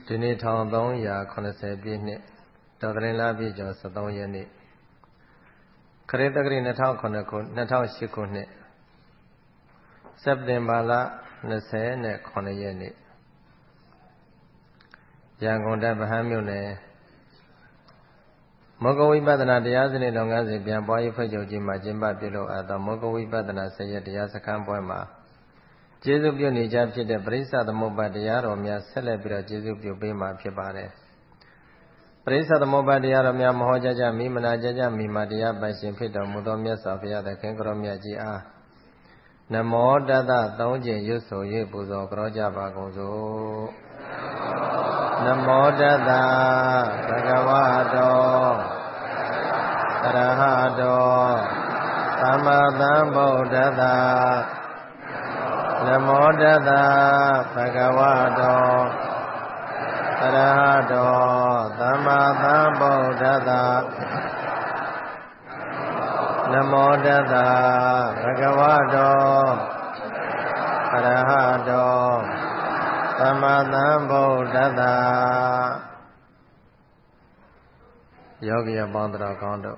ဒီနေ့1380ပြည့်နှစ်တော်သရင်လပြည့်ကျော်73ရက်နေ့ခရစ်တက္ကရာ2008ခုနှစ်စက်တင်ဘာလ29ရက်နေ့ရန်ကုန်တိုင်းဗဟန်းမြို့နယ်မောဂဝိပဿနာတရားစနစ်လုပ်ငန်းစဉ်ပြန်ပွားရေးဖွဲ့ချုပ်ကြီးမှာကျင်းပပြုလုပ်အပ်သောမောဂဝိပဿနာ10ရက်တရားစခန်းပွဲမှာကျေးဇူးပြုနေကြဖြစ်တဲ့ပရိစ္ဆသမုပ္ပါတရားတော်များဆက်လက်ပြီးတော့ကျေးဇူးပြုပေးမှာဖြစ်ပါတယ်ပရိစ္ဆသမုပ္ပါတရားတော်များမဟောကြားကြမိမနာကြားကြမိမှာတရားပိုင်ရှင်ဖြစ်တော်မူသောမြတ်စွာဘုရားသခင်ကိုရောမြတ်ကြီးအားနမောတတသုံးကျင့်ရွတ်ဆို၍ပူဇော်ကြောကြပါကုန်စို့နမောတတဘဂဝတောအရဟတောသမ္မာသမ္ဗုဒ္ဓတ္တနမောတတဘဂဝတောအရဟတောသမ္မာသမ္ဗုဒ္ဓတ္တနမောတတဘဂဝတောအရဟတောသမ္မာသမ္ဗုဒ္ဓတ္တယောဂီအပေါင်းတော်ကောင်းတို့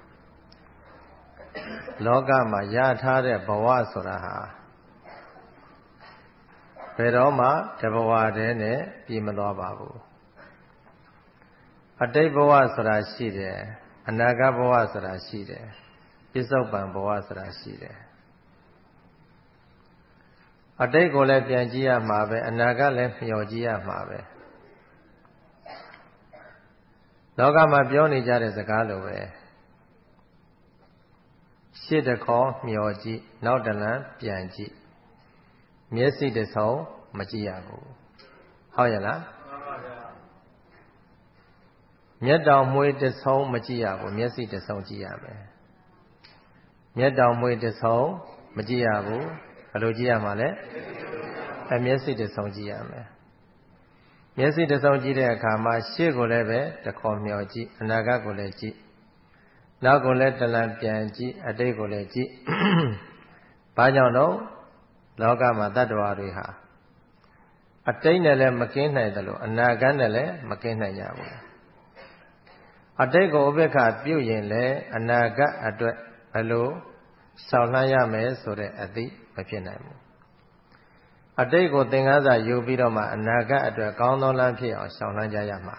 လောကမှာရထားတဲ့ဘဝဆိုတာဟာဘယ်တော့မှတဘဝတည်းနဲ့ပြီးမသွားပါဘူးအတိတ်ဘဝဆိုတာရှိတယ်အနာဂတ်ဘဝဆိုတာရှိတယ်ပစ္စုပန်ဘဝဆိုတာရှိတယ်အတိတ်ကိုလည်းပြန်ကြည့်ရမှာပဲအနာဂတ်လည်းမျှော်ကြည့်ရမှာပဲလောကမှာပြောနေကြတဲ့စကားလိုပဲရှေ့တစ်ခေါက်မျှော်ကြည့်နောက်တစ်လမ်းပြန်ကြည့်မျက်စိတစ်စုံမကြည့်ရဘူးဟုတ်ရဲ့လားမျက်တောင်မွေးတစ်စုံမကြည့်ရဘူးမျက်စိတစ်စုံကြည့်ရမယ်မျက်တောင်မွေးတစ်စုံမကြည့်ရဘူးဘယ်လိုကြည့်ရမှာလဲမျက်စိတစ်စုံကြည့်ရမယ်မျက်စိတစ်စုံကြည့်တဲ့အခါမှာရှေ့ကိုလည်းပဲတစ်ခေါက်မျှော်ကြည့်အနာဂတ်ကိုလည်းကြည့်နောက်ကိုလည်းတလန်ပြန်ကြည့်အတိတ်ကိုလည်းကြည့်ဘာကြောင့်တော့လောကမှာတတ္တဝါတွေဟာအတိတ်နဲ့လည်းမကင်းနိုင်တယ်လို့အနာဂတ်နဲ့လည်းမကင်းနိုင်ကြဘူးအတိတ်ကိုဥပေက္ခပြုရင်လည်းအနာဂတ်အတွက်ဘယ်လိုဆောင်လှမ်းရမယ်ဆိုတဲ့အသိမဖြစ်နိုင်ဘူးအတိတ်ကိုသင်္ကန်းစာယူပြီးတော့မှအနာဂတ်အတွက်ကောင်းသောလမ်းဖြစ်အောင်ဆောင်လှမ်းကြရမှာ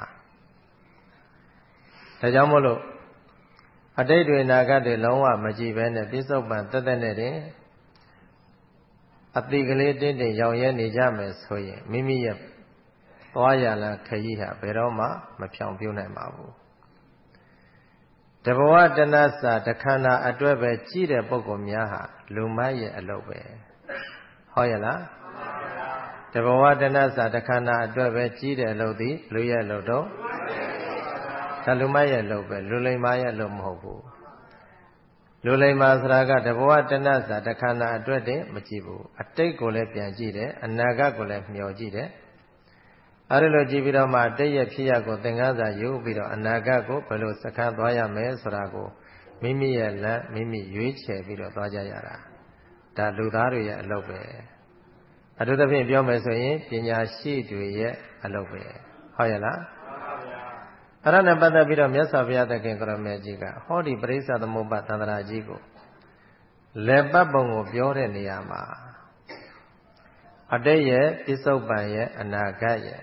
ဒါကြောင့်မို့လို့အတိတ်တွေအနာဂတ်တွေလုံးဝမကြည့်ဘဲနဲ့ပြစ္ဆုတ်ပန်တက်တက်နဲ့တင်အတိကလေးတင်းတင်းရောင်ရဲနေကြမယ်ဆိုရင်မိမိရဲ့သွားရလခရီးဟာဘယ်တော့မှမဖြောင်ပြနိုင်ပါဘူးတဘဝတဏ္ဍစာတခန္ဓာအတွက်ပဲကြည့်တဲ့ပုဂ္ဂိုလ်များဟာလူမိုက်ရဲ့အလုပ်ပဲဟုတ်ရဲ့လားတဘဝတဏ္ဍစာတခန္ဓာအတွက်ပဲကြည့်တဲ့အလုပ်သည်လူရဲ့အလုပ်တော့ဒါလူမိုက်ရဲ့အလုပ်ပဲလူလိမ္မာရဲ့အလုပ်မဟုတ်ဘူးလူလိမ္မာဆိုတာကတဘဝတဏ္ဍစာတခန္ဓာအတွက်တည်းမကြည့်ဘူးအတိတ်ကိုလည်းပြန်ကြည့်တယ်အနာဂတ်ကိုလည်းမျှော်ကြည့်တယ်အဲဒီလိုကြည့်ပြီးတော့မှအတိတ်ရဲ့ဖြစ်ရပ်ကိုသင်္ကန်းစာယူပြီးတော့အနာဂတ်ကိုဘယ်လိုစခန်းသွားရမယ်ဆိုတာကိုမိမိရဲ့လမ်းမိမိရွေးချယ်ပြီးတော့သွားကြရတာဒါလူသားတွေရဲ့အလုပ်ပဲအထူးသဖြင့်ပြောမယ်ဆိုရင်ပညာရှိတွေရဲ့အလုပ်ပဲဟုတ်ရဲ့လားအဲ့ဒါနဲ့ပတ်သက်ပြီးတော့မြတ်စွာဘုရားသခင်ကိုရမေကြီးကဟောဒီပရိစ္ဆသမုပ္ပါသန္တရာကြီးကိုလက်ပတ်ပုံကိုပြောတဲ့နေရာမှာအတိတ်ရဲ့ပစ္စုပန်ရဲ့အနာဂတ်ရဲ့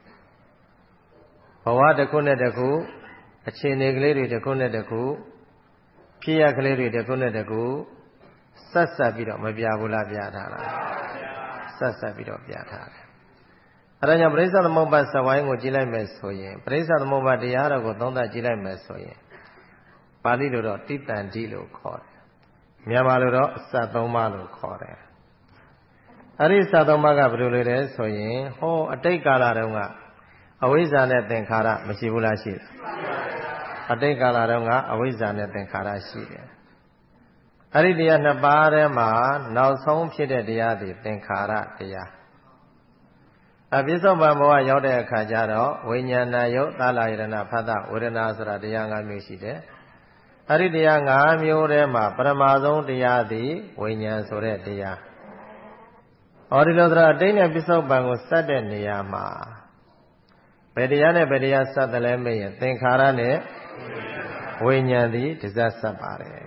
ဘဝတစ်ခုနဲ့တစ်ခုအခြေအနေကလေးတွေတစ်ခုနဲ့တစ်ခုဖြစ်ရကလေးတွေတစ်ခုနဲ့တစ်ခုဆက်ဆက်ပြီးတော့မပြဘူးလားပြထားလားဆက်ဆက်ပြီးတော့ပြထားတယ်အဲဒါကြောင့်ပရိစ္ဆသမုပ္ပါစဝိုင်းကိုကြည့်လိုက်မယ်ဆိုရင်ပရိစ္ဆသမုပ္ပါတရားတော်ကိုသုံးသပ်ကြည့်လိုက်မယ်ဆိုရင်ပါဠိလိုတော့တိတ္တန်တိလို့ခေါ်တယ်မြန်မာလိုတော့အစသုံးပါးလို့ခေါ်တယ်အဲ့ဒီစသုံးပါးကဘယ်လိုလဲဆိုရင်ဟောအတိတ်ကာလတုန်းကအဝိဇ္ဇာနဲ့သင်္ခါရမရှိဘူးလားရှိတယ်အတိတ်ကာလတုန်းကအဝိဇ္ဇာနဲ့သင်္ခါရရှိတယ်အဲ့ဒီတရားနှစ်ပါးထဲမှာနောက်ဆုံးဖြစ်တဲ့တရားသည်သင်္ခါရတရားအပြစ္ဆုတ်ပန်ဘဝရောက်တဲ့အခါကျတော့ဝိညာဏယုတ်သာလယရဏဖတ်တဝေဒနာဆိုတာတရား၅မျိုးရှိတယ်အဲ့ဒီတရား၅မျိုးထဲမှာပရမဆုံးတရားသည်ဝိညာဉ်ဆိုတဲ့တရားဟောဒီလိုဆိုတော့အတိတ်နဲ့ပစ္စုပန်ကိုစက်တဲ့နေရာမှာဘယ်တရားနဲ့ဘယ်တရားစပ်တယ်လဲမေးရင်သင်္ခါရနဲ့ဝိညာဉ်သည်တစ္ဆတ်စပ်ပါတယ်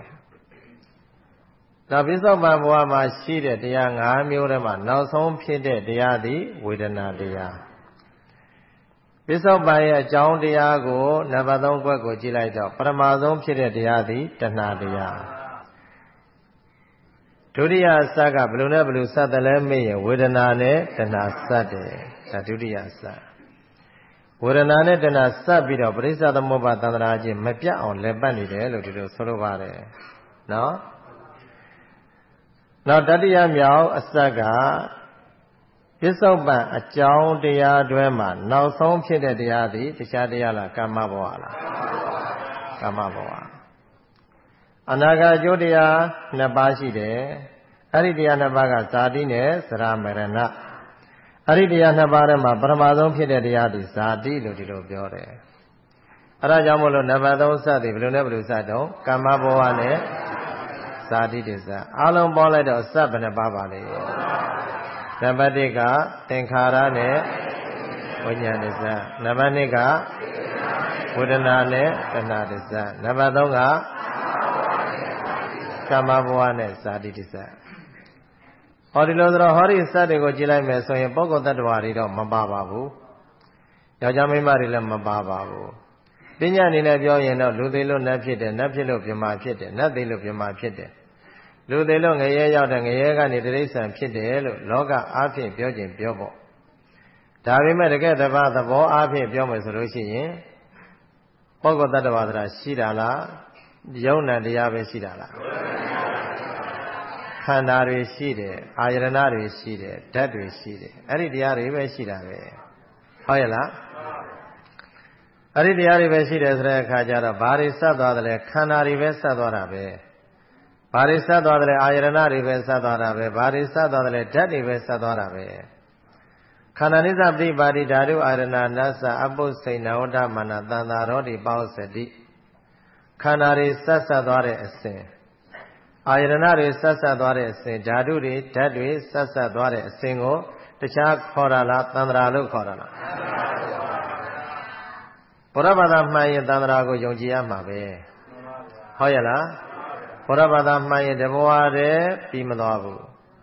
နောက်ပိဿပန်ဘဝမှာရှိတဲ့တရား၅မျိုးထဲမှာနောက်ဆုံးဖြစ်တဲ့တရားသည်ဝေဒနာတရားပိဿပန်ရဲ့အကြောင်းတရားကိုနံပါတ်3ခွက်ကိုကြည့်လိုက်တော့ပထမဆုံးဖြစ်တဲ့တရားသည်တဏှာတရားဒုတိယအစကဘယ်လိုနဲ့ဘယ်လိုစပ်တယ်လဲမေးရင်ဝေဒနာနဲ့တဏှာစပ်တယ်ဒါဒုတိယအစဝေဒနာနဲ့တဏှာစပ်ပြီးတော့ပရိစ္ဆသမုပ္ပါသန္တရာချင်းမပြတ်အောင်လည်ပတ်နေတယ်လို့ဒီလိုဆိုလိုပါတယ်နော်နောက်တတိယမြောက်အစကပိဿပန်အကြောင်းတရားတွဲမှာနောက်ဆုံးဖြစ်တဲ့တရားသည်တရားတရားလားကာမဘဝလားကာမဘဝအနာဂတ်အကျိုးတရား2ပါးရှိတယ်အဲ့ဒီတရား2ပါးကဇာတိနဲ့သရမရဏအဲ့ဒီတရား2ပါးထဲမှာပထမဆုံးဖြစ်တဲ့တရားသည်ဇာတိလို့ဒီလိုပြောတယ်အဲ့ဒါကြောင့်မို့လို့နံပါတ်3စသည်ဘယ်လိုနဲ့ဘယ်လိုစတော့ကာမဘဝနဲ့ဇာတိတစ္ဆာအလုံးပေါင်းလိုက်တော့စဘယ်နှပါးပါလဲနံပါတ်1ကသင်္ခါရနဲ့ဝိညာဉ်တစ္ဆာနံပါတ်2ကဝေဒနာနဲ့တဏှာတစ္ဆာနံပါတ်3ကကာမဘဝနဲ့ဇာတိတစ္ဆာဟောဒီလိုဆိုတော့ဟောဒီစတွေကိုကြည့်လိုက်မယ်ဆိုရင်ပုဂ္ဂိုလ်တ attva တွေတော့မပါပါဘူးယောက်ျားမိန်းမတွေလည်းမပါပါဘူးပညာအနေနဲ့ပြောရင်တော့လူသေးလို့နတ်ဖြစ်တယ်နတ်ဖြစ်လို့ပြမဖြစ်တယ်နတ်သေးလို့ပြမဖြစ်တယ်လူသေးလို့ငရဲရောက်တယ်ငရဲကနေတိရစ္ဆာန်ဖြစ်တယ်လို့လောကအားဖြင့်ပြောခြင်းပြောပေါ့ဒါပေမဲ့တကယ်သဘောအားဖြင့်ပြောမယ်ဆိုလို့ရှိရင်ပုဂ္ဂိုလ်တ attva ဆိုတာရှိတာလားယုံနာတရားပဲရှိတာလားခန္ဓာတွေရှိတယ်အာယတနာတွေရှိတယ်ဓာတ်တွေရှိတယ်အဲ့ဒီတရားတွေပဲရှိတာပဲဟုတ်ရဲ့လားအဲ့ဒီတရားတွေပဲရှိတယ်ဆိုတဲ့အခါကျတော့ဘာတွေစပ်သွားတယ်လဲခန္ဓာတွေပဲစပ်သွားတာပဲဘာတွေစပ်သွားတယ်လဲအာယတနာတွေပဲစပ်သွားတာပဲဘာတွေစပ်သွားတယ်လဲဓာတ်တွေပဲစပ်သွားတာပဲခန္ဓာနိစ္စပฏิပါတိဓာတုအာရဏနသအပုစိဏဝဋ္ဌမနတန္တာရောတိပေါစတိခန္ဓာတွေစပ်သွားတဲ့အစဉ်အာယတနာတွေဆက်ဆက်သွားတဲ့အစဉ်ဓာတုတွေဓာတ်တွေဆက်ဆက်သွားတဲ့အစဉ်ကိုတခြားခေါ်တာလားသန္တရာလို့ခေါ်တာလားဘုရားဘာသာမှန်ရင်သန္တရာကိုယုံကြည်ရမှာပဲဟုတ်ရဲ့လားဘုရားဘာသာမှန်ရင်တဘဝတည်းပြီးမသွားဘူး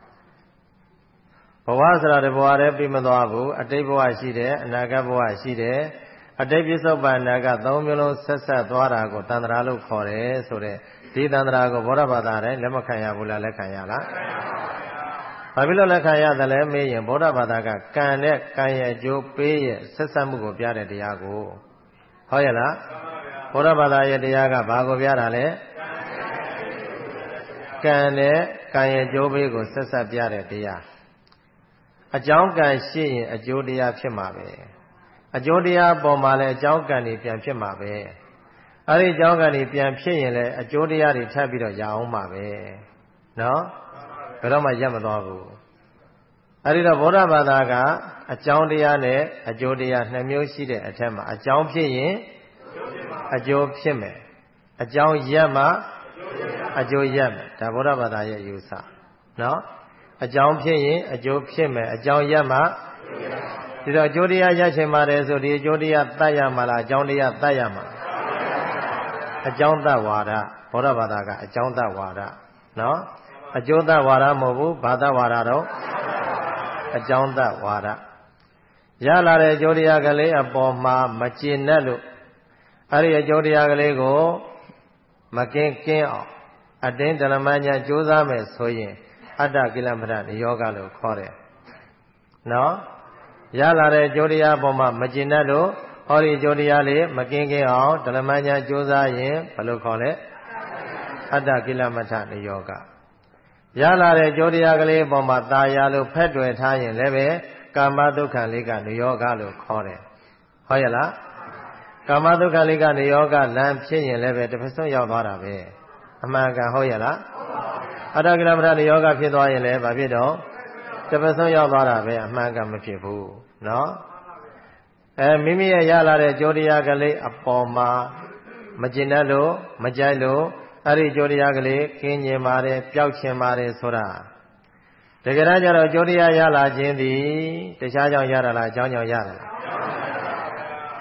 ဘဝဆိုတာတဘဝတည်းပြီးမသွားဘူးအတိတ်ဘဝရှိတယ်အနာဂတ်ဘဝရှိတယ်အတိတ်ပြစ္ဆုတ်ပန်အနာဂတ်3မျိုးလုံးဆက်ဆက်သွားတာကိုသန္တရာလို့ခေါ်တယ်ဆိုတဲ့ဒီသန္တရာကိုဘောဓဘာသာတိုင်းလက်မခံရဘူးလားလက်ခံရလားဘာဖြစ်လို့လက်ခံရတယ်လဲမေးရင်ဘောဓဘာသာကကံနဲ့ကံရဲ့အကျိုးပေးရဲ့ဆက်ဆက်မှုကိုပြတဲ့တရားကိုဟုတ်ရဲ့လားဘောဓဘာသာရဲ့တရားကဘာကိုပြတာလဲကံနဲ့ကံရဲ့အကျိုးပေးကိုဆက်ဆက်ပြတဲ့တရားအကြောင်းကံရှိရင်အကျိုးတရားဖြစ်မှာပဲအကျိုးတရားပေါ်မှာလည်းအကြောင်းကံတွေပြန်ဖြစ်မှာပဲအဲ့ဒီအကြောင်းကံတွေပြန်ဖြစ်ရင်လည်းအကျိုးတရားတွေထပ်ပြီးတော့ရအောင်မှာပဲနော်ဘယ်တော့မှရပ်မသွားဘူးအဲ့ဒီတော့ဗုဒ္ဓဘာသာကအကြောင်းတရားနဲ့အကျိုးတရား2မျိုးရှိတဲ့အထက်မှာအကြောင်းဖြစ်ရင်အကျိုးဖြစ်မယ်အကြောင်းရပ်မှအကျိုးရပ်မယ်ဒါဗုဒ္ဓဘာသာရဲ့ယူဆနော်အကြောင်းဖြစ်ရင်အကျိုးဖြစ်မယ်အကြောင်းရပ်မှဒီတော့အကျိုးတရားရချင်ပါတယ်ဆိုဒီအကျိုးတရားတတ်ရမှာလားအကြောင်းတရားတတ်ရမှာအကြောင်းတဝါဒဘောဓဘာသာကအကြောင်းတဝါဒနော်အကျိုးတဝါဒမဟုတ်ဘူးဘာတဝါဒတော့အကြောင်းတဝါဒရလာတဲ့အကျိုးတရားကလေးအပေါ်မှာမကျေနပ်လို့အဲ့ဒီအကျိုးတရားကလေးကိုမကင်းအောင်အတင်းဓမ္မညာကြိုးစားမယ်ဆိုရင်အတ္တကိလမထနိယောဂလို့ခေါ်တယ်နော်ရလာတဲ့အကျိုးတရားပေါ်မှာမကျေနပ်လို့ဟောဒီအကျိုးတရားလေးမကင်းအောင်ဓမ္မညာကြိုးစားရင်ဘယ်လိုခေါ်လဲအတ္တကိလမထနိယောဂရလာတဲ့အကျိုးတရားကလေးပေါ်မှာตาရလို့ဖက်တွယ်ထားရင်လည်းပဲကာမဒုက္ခလေးကနိယောဂလို့ခေါ်တယ်ဟုတ်ရဲ့လားကာမဒုက္ခလေးကနိယောဂလမ်းဖြစ်ရင်လည်းပဲတစ်ဖက်ဆုံးရောက်သွားတာပဲအမှန်ကန်ဟုတ်ရဲ့လားအတ္တကိလမထနိယောဂဖြစ်သွားရင်လည်းဘာဖြစ်တော့တစ်ဖက်ဆုံးရောက်သွားတာပဲအမှန်ကန်မဖြစ်ဘူးနော်မိမိရဲ့ရလာတဲ့ကြိုးတရားကလေးအပေါ်မှာမကျင်တတ်လို့မကြိုက်လို့အဲ့ဒီကြိုးတရားကလေးကင်းကျင်ပါတယ်ပျောက်ချင်ပါတယ်ဆိုတာတကယ်တမ်းကျတော့ကြိုးတရားရလာခြင်းသည်တခြားကြောင့်ရတာလားအကြောင်းကြောင့်ရတာလား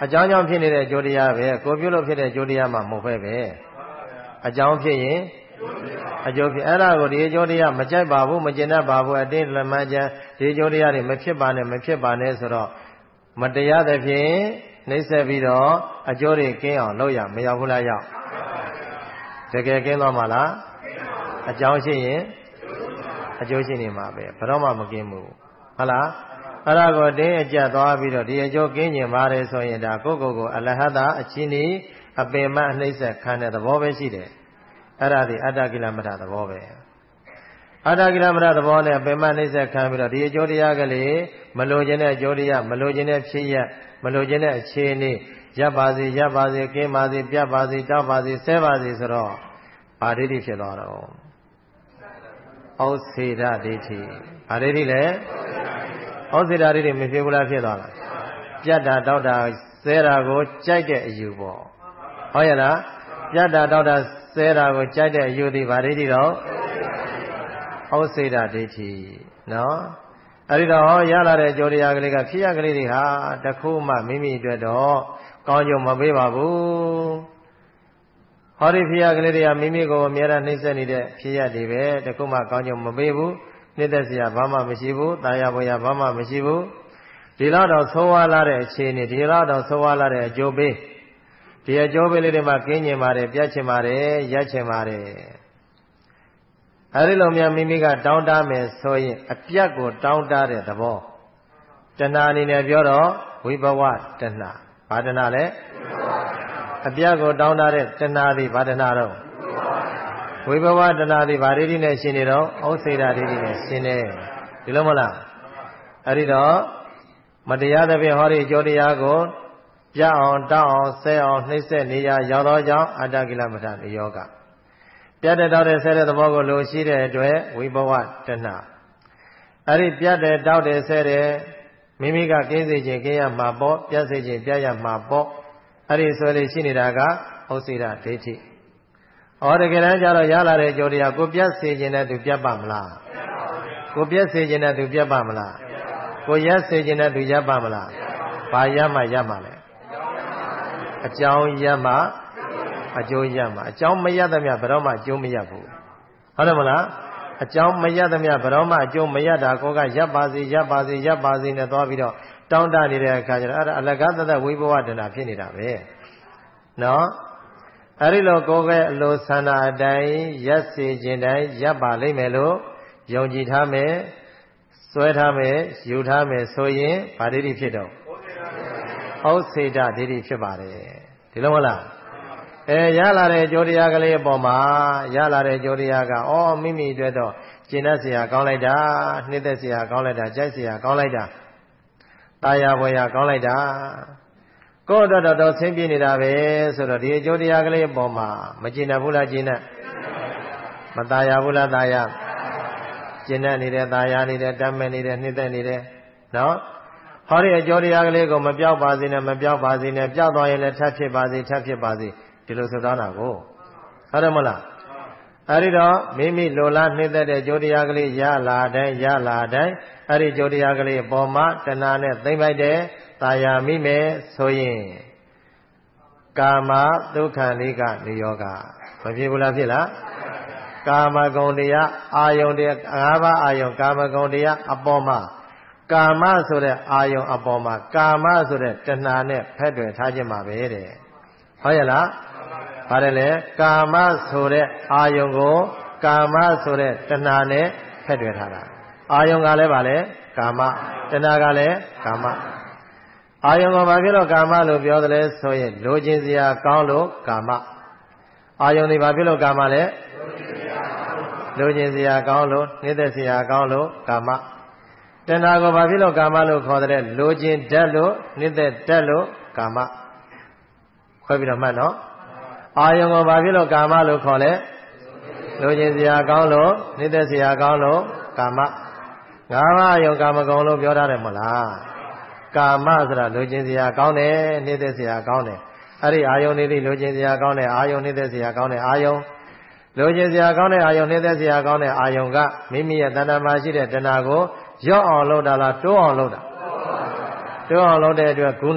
အကြောင်းကြောင့်ဖြစ်နေတဲ့အကျိုးတရားပဲကိုပြုလို့ဖြစ်တဲ့အကျိုးတရားမှမဟုတ်ပဲအကြောင်းဖြစ်ရင်အကျိုးဖြစ်အဲ့ဒါကိုဒီအကျိုးတရားမကြိုက်ပါဘူးမကျင်တတ်ပါဘူးအတင်းလက်မှန်ချမ်းဒီအကျိုးတရားတွေမဖြစ်ပါနဲ့မဖြစ်ပါနဲ့ဆိုတော့မတရားသဖြင့်နှိမ့်ဆက်ပြီးတော့အကျိုးတွေကင်းအောင်လုပ်ရမရောက်ဘူးလားရောက်တကယ်ကင်းသွားမှာလားအကြောင်းရှိရင်အကျိုးရှိနေမှာပဲဘယ်တော့မှမကင်းဘူးဟုတ်လားအဲ့ဒါကိုတင်းအကျပ်သွားပြီးတော့ဒီအကျိုးကင်းကျင်ပါတယ်ဆိုရင်ဒါကိုယ့်ကိုယ်ကိုအလဟတအချင်းဤအပင်မအနှိမ့်ဆက်ခံတဲ့သဘောပဲရှိတယ်အဲ့ဒါဒီအတ္တကိလမထသဘောပဲအတ္တကိလမထသဘောနဲ့အပင်မနှိမ့်ဆက်ခံပြီးတော့ဒီအကျိုးတရားကလေးမလိုချင်တဲ့အကျိုးတရားမလိုချင်တဲ့ဖြစ်ရမလိုချင်တဲ့အခြေအနေရပ်ပါစေကင်းပါစေပြတ်ပါစေတောက်ပါစေဆဲပါစေဆိုတော့ဘာဒိဋ္ဌိဖြစ်သွားတော့ဩစေတဒိဋ္ဌိဘာဒိဋ္ဌိလဲဩစေတဒိဋ္ဌိမဖြစ်ဘူးလားဖြစ်သွားလားပြတ်တာတောက်တာဆဲတာကိုကြိုက်တဲ့အယူပေါ့ဟုတ်ရဲ့လားပြတ်တာတောက်တာဆဲတာကိုကြိုက်တဲ့အယူသည်ဘာဒိဋ္ဌိတော့ဩစေတဒိဋ္ဌိနော်အဲ့ဒီတော့ရလာတဲ့ကြိုတရားကလေးကဖြစ်ရကလေးတွေဟာတခုမှမိမိအတွက်တော့ကောင်းကျိုးမပေးပါဘူးဟောဒီဖြစ်ရကလေးတွေကမိမိကိုအများအားနှိမ့်ဆက်နေတဲ့ဖြစ်ရတွေပဲတခုမှကောင်းကျိုးမပေးဘူးနှိမ့်သက်စရာဘာမှမရှိဘူးတာယာပေါ်ရဘာမှမရှိဘူးဒီလောက်တော့သုံးဝါလာတဲ့အခြေအနေဒီလောက်တော့သုံးဝါလာတဲ့အကျိုးပေးဒီအကျိုးပေးလေးတွေမှာကင်းကျင်ပါတယ်ပြတ်ချင်ပါတယ်ရက်ချင်ပါတယ်အဲဒီလိုများမိမိကတောင်းတမယ်ဆိုရင်အပြတ်ကိုတောင်းတတဲ့သဘောတဏှာအနေနဲ့ပြောတော့ဝိဘဝတဏှာဘာတဏှာလဲအပြတ်ကိုတောင်းတတဲ့တဏှာသည်ဘာတဏှာတော့ဝိဘဝတဏှာသည်ဘာဒိဋ္ဌိနဲ့ရှင်နေတော့ဩစေတဒိဋ္ဌိနဲ့ရှင်နေဒီလိုမလားအဲဒီတော့မတရားသဖြင့်ဟောဒီအကျိုးတရားကိုပြအောင်တောင်းအောင်ဆဲအောင်နှိမ့်ဆက်နေရရောက်သောကြောင့်အတ္တကိလမထနိယောဂပြတ်တဲ့တောက်တဲ့ဆဲတဲ့သဘောကိုလိုရှိတဲ့အတွက်ဝိဘဝတဏှာအဲ့ဒီပြတ်တဲ့တောက်တဲ့ဆဲတဲ့မိမိကကင်းစေခြင်းကင်းရမှာပေါ့ပြတ်စေခြင်းပြတ်ရမှာပေါ့အဲ့ဒီဆွဲလေးရှိနေတာကဩစေတဒိဋ္ဌိဟောတကယ်တမ်းကျတော့ရလာတဲ့ကြိုးတရားကိုပြတ်စေခြင်းနဲ့သူပြတ်ပါမလားကိုပြတ်စေခြင်းနဲ့သူပြတ်ပါမလားကိုရက်စေခြင်းနဲ့သူရပ်ပါမလားဘာရမှရမှာလဲအကြောင်းရမှအကျိုးရမှာအကြောင်းမရသမျှဘယ်တော့မှအကျိုးမရဘူးဟုတ်တယ်မလားအကြောင်းမရသမျှဘယ်တော့မှအကျိုးမရတာကိုကရပ်ပါစေနဲ့သွားပြီးတော့တောင်းတနေတဲ့အခါကျတော့အဲ့ဒါအလကားသက်ဝိဘဝတဏဖြစ်နေတာပဲနော်အဲ့ဒီလိုကိုယ်ကအလိုဆန္ဒအတိုင်းရပ်စေခြင်းတိုင်းရပ်ပါလိမ့်မယ်လို့ယုံကြည်ထားမယ်စွဲထားမယ်ယူထားမယ်ဆိုရင်ဗာဒိဋ္ဌိဖြစ်တော့ဩစေတဒိဋ္ဌိဖြစ်ပါတယ်ဒီလိုမလားရလာတဲ့ကြိုးတရားကလေးအပေါ်မှာရလာတဲ့ကြိုးတရားကမိမိအတွက်တော့ကျင့်တတ်เสียကောင်းလိုက်တာနှိမ့်သက်เสียကောင်းလိုက်တာကြိုက်เสียကောင်းလိုက်တာတာယာဘွယ်ရာကောင်းလိုက်တာကိုယ့်အတွက်တော့ဆင်းပြေးနေတာပဲဆိုတော့ဒီအကျိုးတရားကလေးအပေါ်မှာမကျင့်တတ်ဘူးလားကျင့်တတ်မတာယာဘူးလားတာယာကျင့်တတ်နေတယ်တာယာနေတယ်တတ်မဲ့နေတယ်နှိမ့်သက်နေတယ်နော်ဟောဒီအကျိုးတရားကလေးကိုမပြောက်ပါစေနဲ့မပြောက်ပါစေနဲ့ပြောက်သွားရင်လည်းထပ်ဖြစ်ပါစေဒီလိုဆိုသားတာကိုဟုတ်တယ်မလားအဲဒီတော့မိမိလိုလားနှိမ့်သက်တဲ့ကြိုးတရားကလေးရလာတိုင်းအဲ့ဒီကြိုးတရားကလေးအပေါ်မှာတဏှာနဲ့သိမ့်ပိုက်တဲ့တာယာမိမယ်ဆိုရင်ကာမဒုက္ခနိကနိယောဂမဖြစ်ဘူးလားဖြစ်လားကာမဂုဏ်တရားအာယုန်တရား၅ပါးအာယုန်ကာမဂုဏ်တရားအပေါ်မှာကာမဆိုတဲ့အာယုန်အပေါ်မှာကာမဆိုတဲ့တဏှာနဲ့ဖက်တွယ်ထားခြင်းပါပဲတဲ့ဟုတ်ရဲ့လားပါတယ်လေကာမဆိုတဲ့အာယုန်ကိုကာမဆိုတဲ့တဏှာနဲ့ဖက်တွယ်ထားတာအာယုန်ကလည်းပါလေကာမတဏှာကလည်းကာမအာယုန်ကဘာဖြစ်လို့ကာမလို့ပြောတယ်လဲဆိုရင်လိုချင်စရာကောင်းလို့ကာမအာယုန်ဒီဘာဖြစ်လို့ကာမလဲလိုချင်စရာကောင်းလို့နှိမ့်သက်စရာကောင်းလို့ကာမတဏှာကိုဘာဖြစ်လို့ကာမလို့ခေါ်တယ်လိုချင်တတ်လို့နှိမ့်သက်တတ်လို့ကာမခွဲပြီးတော့မှတ်နော်အာယုံကိုဘာဖြစ်လို့ကာမလို့ခေါ်လဲလိုချင်စရာကောင်းလို့နှိမ့်သက်စရာကောင်းလို့ကာမငါးပါးအာယုံကာမဂုဏ်လို့ပြောထားတယ်မလားကာမဆိုတာလိုချင်စရာကောင်းတယ်နှိမ့်သက်စရာကောင်းတယ်အဲ့ဒီအာယုံတွေလိုချင်စရာကောင်းတယ်အာယုံနှိမ့်သက်စရာကောင်းတယ်အာယုံလိုချင်စရာကောင်းတဲ့အာယုံနှိမ့်သက်စရာကောင်းတဲ့အာယုံကမိမိရဲ့တဏ္ဍာမှာရှိတဲ့တဏှာကိုရော့အောင်လုပ်တာလားတိုးအောင်လုပ်တာတိုးအောင်လုပ်တဲ့အတွက်ဂုဏ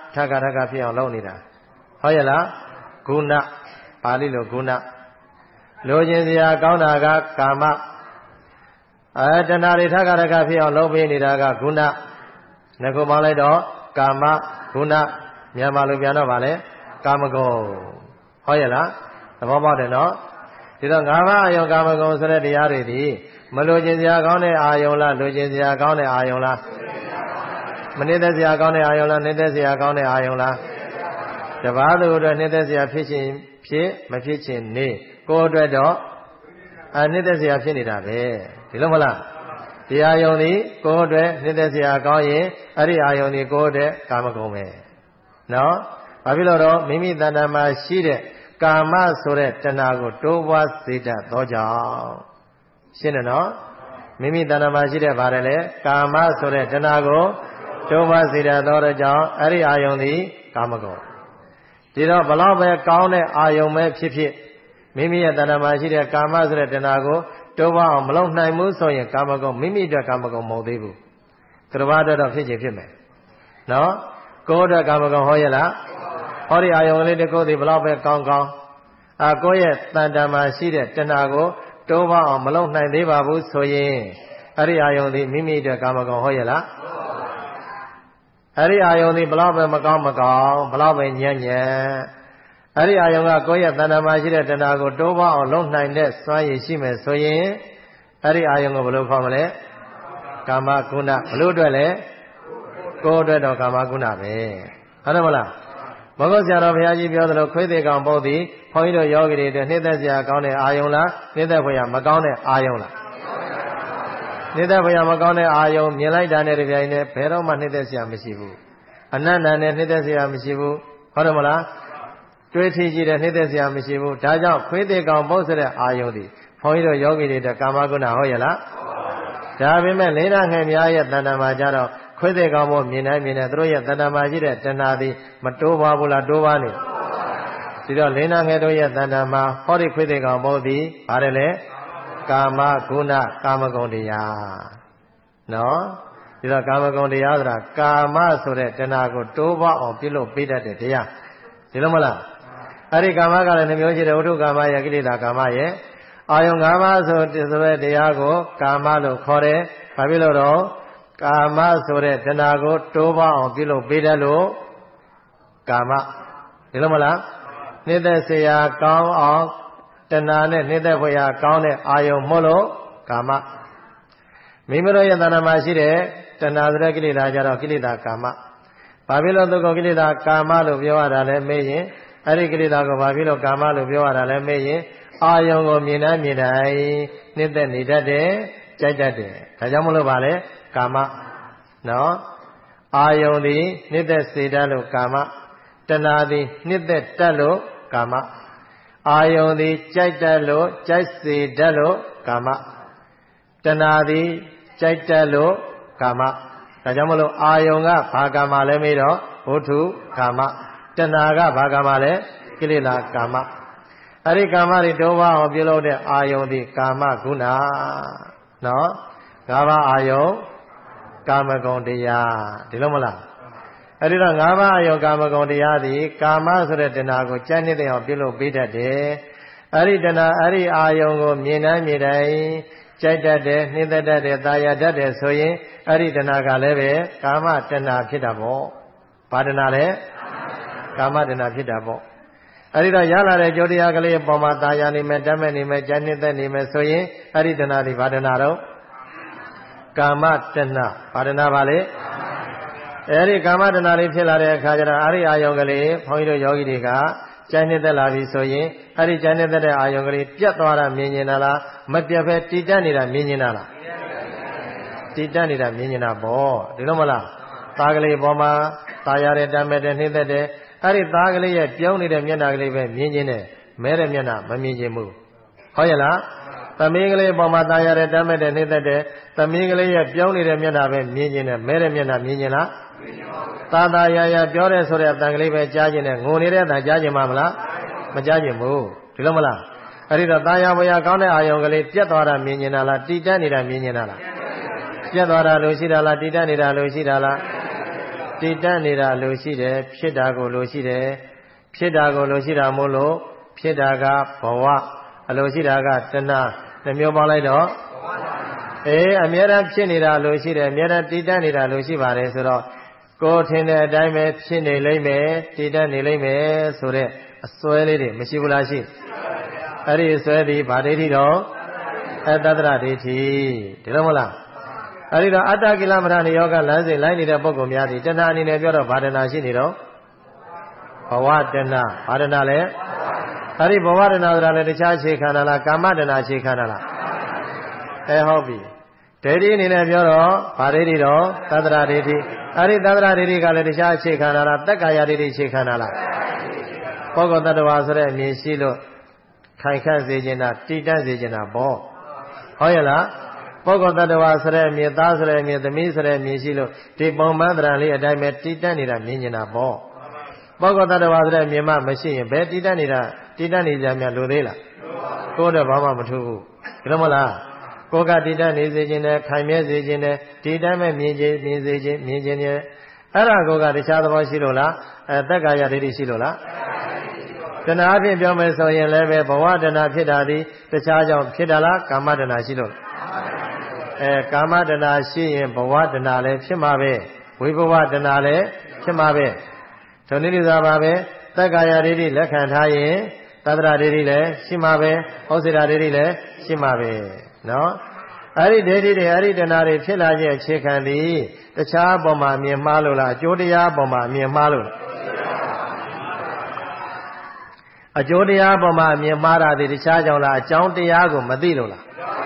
ထက္ကထက္ကဖြစ်အောင်လုပ်နေတာဟုတ်ရဲ့လားဂုဏပါဠိလိုဂုဏလိုချင်စရာကောင်းတာကကာမတဏှာတွေထက္ကထက္ကဖြစ်အောင်လုပ်ပေးနေတာကဂုဏနှစ်ခုပေါင်းလိုက်တော့ကာမဂုဏမြန်မာလိုပြန်တော့ဗာလဲကာမဂုဏ်ဟုတ်ရဲ့လားသဘောပေါက်တယ်နော်ဒီတော့၅ပါးအာယုံကာမဂုဏ်ဆိုတဲ့တရားတွေဒီမလိုချင်စရာကောင်းတဲ့အာယုံလားလိုချင်စရာကောင်းတဲ့အာယုံလားမနှိမ့်သက်စရာကောင်းတဲ့အာယုံလားနှိမ့်သက်စရာကောင်းတဲ့အာယုံလားတပါးသူအတွက်နှိမ့်သက်စရာဖြစ်ခြင်းဖြစ်မဖြစ်ခြင်းနေကိုယ်အတွက်တော့နှိမ့်သက်စရာဖြစ်နေတာပဲဒီလိုမလားဒီအာယုံဒီကိုယ်အတွက်နှိမ့်သက်စရာကောင်းရင်အဲ့ဒီအာယုံဒီကိုယ်အတွက်ကာမဂုဏ်ပဲနော်ဘာဖြစ်လို့တော့မိမိတဏ္ဍာမှာရှိတဲ့ကာမဆိုတဲ့တဏှာကိုတိုးပွားစေတတ်သောကြောင့်ရှင်းတယ်နော်မိမိတဏ္ဍာမှာရှိတဲ့ဗါတယ်လေကာမဆိုတဲ့တဏှာကိုတိုးပွားစေတတ်သောကြောင့်အဲ့ဒီအာယုံသည်ကာမဂုဏ်ဒီတော့ဘလောက်ပဲကောင်းတဲ့အာယုံပဲဖြစ်ဖြစ်မိမိရဲ့တဏ္ဍာမှာရှိတဲ့ကာမဆိုတဲ့တဏှာကိုတိုးပွားအောင်မလုပ်နိုင်ဘူးဆိုရင်ကာမဂုဏ်မိမိအတွက်ကာမဂုဏ်မဟုတ်သေးဘူးသူတစ်ပါးအတွက်တော့ဖြစ်ချင်ဖြစ်မယ်နော်ကိုယ်အတွက်ကာမဂုဏ်ဟောရဲ့လားဟောဒီအာယုံလေးတစ်ခုဒီဘလောက်ပဲကောင်းကောင်းကိုယ့်ရဲ့တဏ္ဍာမှာရှိတဲ့တဏှာကိုတိုးပွားအောင်မလုပ်နိုင်သေးပါဘူးဆိုရင်အဲ့ဒီအာယုံဒီမိမိအတွက်ကာမဂုဏ်ဟောရဲ့လားအဲ့ဒီအာယုံဒီဘလောက်ပဲမကောင်းမကောင်းဘလောက်ပဲညံ့ညံ့အဲ့ဒီအာယုံကကိုယ့်ရဲ့တဏ္ဍာမှာရှိတဲ့တဏှာကိုတိုးပွားအောင်လုပ်နိုင်တဲ့စွမ်းရည်ရှိမယ်ဆိုရင်အဲ့ဒီအာယုံကိုဘယ်လိုခေါ်မလဲကာမဂုဏဘလို့အတွက်လဲကိုယ်အတွက်တော့ကာမဂုဏပဲဟုတ်တယ်မလားမဟုတ်ဆရာတော်ဘုရားကြီးပြောသလိုခွေးသေးကောင်ပုတ်သည်ဘုန်းကြီးတို့ယောဂီတွေအတွက်နှိမ့်သက်စရာကောင်းတဲ့အာယုံလားနှိမ့်သက်ဖွယ်ရမကောင်းတဲ့အာယုံလားနှိမ့်သက်ဖွယ်ရမကောင်းတဲ့အာယုံမြင်လိုက်တာနဲ့တပြိုင်နက်ဘယ်တော့မှနှိမ့်သက်စရာမရှိဘူးအနန္တနဲ့နှိမ့်သက်စရာမရှိဘူးဟုတ်တယ်မလားတွေးထီကြည့်တဲ့နှိမ့်သက်စရာမရှိဘူးဒါကြောင့်ခွေးသေးကောင်ပုတ်ဆိုတဲ့အာယုံသည်ဘုန်းကြီးတို့ယောဂီတွေအတွက်ကာမဂုဏဟုတ်ရဲ့လားဒါပေမဲ့လေးနာငယ်များရဲ့တဏ္ဍာမှာကြတော့ခွေးသေးကောင်ပုတ်မြင်တိုင်းမြင်တယ်သူတို့ရဲ့တဏ္ဍာမှာရှိတဲ့တဏှာသည်မတိုးပါဘူးလားတိုးပါနေဒီတော့လေးနာငယ်တို့ရဲ့တဏ္ဍာမှာဟောဒီခွေးသေးကောင်ပုတ်သည်ဗါတယ်လေကာမဂုဏကာမဂုဏ်တရားနော်ဒီတော့ကာမဂုဏ်တရားဆိုတာကာမဆိုတဲ့တဏှာကိုတိုးပွားအောင်ပြုလုပ်ပေးတတ်တဲ့တရားဒီလိုမလားအဲ့ဒီကာမကလည်းနှမျိုးရှိတယ်ဝိတုကာမရဲ့ကိလေသာကာမရဲ့အာယုံ၅ပါးဆိုတဲ့တရားကိုကာမလို့ခေါ်တယ်ဘာဖြစ်လို့တော့ကာမဆိုတဲ့တဏှာကိုတိုးပွားအောင်ပြုလုပ်ပေးတယ်လို့ကာမဒီလိုမလားနှိမ့်သက်เสียကောင်းအောင်တဏှာနဲ့နှိမ့်သက်ဖွယ်ရာကောင်းတဲ့အာယုံမို့လို့ကာမမိမိတို့ရဲ့တဏှာမှာရှိတဲ့တဏှာဆိုတဲ့ကိလေသာကြတော့ကိလေသာကာမဘာဖြစ်လို့သူကကိလေသာကာမလို့ပြောရတာလဲမေးရင်အဲ့ဒီကိလေသာကိုဘာဖြစ်လို့ကာမလို့ပြောရတာလဲမေးရင်အာယုံကိုမြင်တိုင်းမြင်တိုင်းနှိမ့်သက်နေတတ်တယ်ကြိုက်တတ်တယ်ဒါကြောင့်မလို့ပါလေကာမနော်အာယုံသည်နှိမ့်သက်စေတတ်လို့ကာမတဏှာသည်နှိမ့်သက်တတ်လို့ကာမအာယုံသည်ကြိုက်တတ်လို့ကြိုက်စေတတ်လို့ကာမတဏှာသည်ကြိုက်တတ်လို့ကာမဒါကြောင့်မလို့အာယုံကဘာကာမလဲမေးတော့ဝဋ္ထုကာမတဏှာကဘာကာမလဲကိလေသာကာမအဲ့ဒီကာမတွေတိုးပွားအောင်ပြုလုပ်တဲ့အာယုံသည်ကာမဂုဏနော်၅ပါးအာယုံကာမဂုဏ်တရားဒီလိုမလားအဲ့ဒီတော့၅ပါးအာယုံကာမဂုဏ်တရားသည်ကာမဆိုတဲ့တဏှာကိုကြမ်းနေတဲ့အောင်ပြုလုပ်ပေးတတ်တယ်အဲ့ဒီတဏှာအဲ့ဒီအာယုံကိုမြင်တိုင်းမြင်တိုင်းကြိုက်တတ်တယ်နှိမ့်သက်တတ်တယ်သာယာတတ်တယ်ဆိုရင်အဲ့ဒီတဏှာကလည်းပဲကာမတဏှာဖြစ်တာပေါ့ဘာတဏှာလဲကာမတဏှာဖြစ်တာပေါ့အဲ့ဒီတော့ရလာတဲ့ကြိုးတရားကလေးပေါ်မှာသာယာနေမယ်တတ်မဲ့နေမယ်ကြမ်းနှိမ့်သက်နေမယ်ဆိုရင်အဲ့ဒီတဏှာဒီဘာတဏှာတော့ကာမတဏှာဘာတဏှာပါလဲအဲ့ဒီကာမတဏှာလေးဖြစ်လာတဲ့အခါကျတော့အဲ့ဒီအာယုံကလေးဘုန်းကြီးတို့ယောဂီတွေကကြမ်းနှိမ့်သက်လာပြီဆိုရင်အဲ့ဒီကြမ်းနှိမ့်သက်တဲ့အာယုံကလေးပြတ်သွားတာမြင်နေတာလားမပြတ်ပဲတည်တတ်နေတာမြင်နေတာလားတည်တတ်နေတာမြင်နေတာပေါ့ဒီလိုမလားသားကလေးပေါ်မှာตายရတဲ့တမ်းမဲ့တဲ့နှိမ့်သက်တဲ့အဲ့ဒီသားကလေးရဲ့ပြုံးနေတဲ့မျက်နှာကလေးပဲမြင်ခြင်းနဲ့မဲတဲ့မျက်နှာမမြင်ခြင်းဘူးဟုတ်ရဲ့လားသမီးကလေးပေါ်မှာตายရတဲ့တမ်းမဲ့တဲ့နှိမ့်သက်တဲ့သမီးကလေးရဲ့ပြုံးနေတဲ့မျက်နှာပဲမြင်ခြင်းနဲ့မဲတဲ့မျက်နှာမြင်ခြင်းလားသာသာယာယာပြောတဲ့ဆိုတဲ့အတန်ကလေးပဲကြားခြင်းနဲ့ငိုနေတဲ့အတန်ကြားခြင်းမလားမကြားခြင်းဘူးဒီလိုမလားအဲ့ဒီတော့သာယာဝယာကောင်းတဲ့အာယုံကလေးပြတ်သွားတာမြင်နေတာလားတည်တတ်နေတာမြင်နေတာလားပြတ်သွားတာလို့ရှိတာလားတည်တတ်နေတာလို့ရှိတာလားတည်တတ်နေတာလိုရှိတယ်ဖြစ်တာကိုလိုရှိတယ်ဖြစ်တာကိုလိုရှိတာမို့လို့ဖြစ်တာကဘဝအလိုရှိတာကတဏှာနှမျိုးပေါင်းလိုက်တော့အမြဲတမ်းဖြစ်နေတာလိုရှိတယ်အမြဲတမ်းတည်တတ်နေတာလိုရှိပါတယ်ဆိုတော့ကိုယ်ထင်တဲ့အတိုင်းပဲဖြစ်နေလိမ့်မယ်တည်တတ်နေလိမ့်မယ်ဆိုတဲ့အစွဲလေးတွေမရှိဘူးလားရှိအဲ့ဒီအစွဲဒီဗာဒိဋ္ဌိတော့သတ္တရဒိဋ္ဌိဒီလိုမဟုတ်လားအဲ့ဒီတော့အတ္တကိလမထနိယောဂလမ်းစဉ်လိုက်နေတဲ့ပုဂ္ဂိုလ်များဒီတဏှာအနေနဲ့ပြောတော့ဗာဒနာရှိနေတော့ဘဝတဏှာဗာဒနာလဲအဲ့ဒီဘဝတဏှာဆိုတာလည်းတခြားအခြေခံတာလားကာမတဏှာအခြေခံတာလားဟုတ်ပြီဒိဋ္ဌိအနေနဲ့ပြောတော့ဗာဒိဋ္ဌိတော့သတ္တရဒိဋ္ဌိအဲ့ဒီသတ္တရဒိဋ္ဌိကလည်းတခြားအခြေခံတာလားတက္ကာယဒိဋ္ဌိအခြေခံတာလားပုဂ္ဂိုလ်တ attva ဆိုတဲ့အမြင်ရှိလို့ခိုင်ခန့်စေခြင်းတာတည်တတ်စေခြင်းတာပေါ့ဟုတ်ရဲ့လားပုဂ္ဂိုလ်တ attva ဆိုတဲ့အမြင်သားဆိုတဲ့အမြင်သမီးဆိုတဲ့အမြင်ရှိလို့ဒီပုံမှန်သဏ္ဍာန်လေးအတိုင်းပဲတည်တတ်နေတာမြင်နေတာပေါ့ပုဂ္ဂိုလ်တ attva ဆိုတဲ့အမြင်မှမရှိရင်ဘယ်တည်တတ်နေတာတည်တတ်နေကြများလို့သေးလားကိုယ်တော့ဘာမှမထူးဘူးဒီလိုမလားကိုယ်ကတည်တတ်နေစေခြင်းနဲ့ခိုင်မြဲစေခြင်းနဲ့ဒီတိုင်းပဲမြင်စေခြင်းမြင်ခြင်းနဲ့အဲ့ဒါကိုကတခြားသဘောရှိလို့လားတက္ကာယဒိဋ္ဌိရှိလို့လားတဏှာအဖြစ်ပြောမယ်ဆိုရင်လည်းပဲဘဝတဏှာဖြစ်တာဒီတခြားကြောင့်ဖြစ်တာလားကာမတဏှာရှိလို့ကာမတဏှာရှိရင်ဘဝတဏှာလည်းဖြစ်မှာပဲဝိဘဝတဏှာလည်းဖြစ်မှာပဲဒုနိရိသာပါပဲတက္ကာယဒိဋ္ဌိလက်ခံထားရင်သတ္တရဒိဋ္ဌိလည်းရှိမှာပဲဩစေတဒိဋ္ဌိလည်းရှိမှာပဲနော်အဲ့ဒီဒိဋ္ဌိတွေအဲ့ဒီတဏှာတွေဖြစ်လာခြင်းအခြေခံသည်တခြားပုံမှာမြင်မှားလို့လားအကျိုးတရားပုံမှာမြင်မှားလို့လားအကျိုးတရားပုံမှာမြင်မှားတာဒီတခြားကြောင့်လားအကြောင်းတရားကိုမသိလို့လား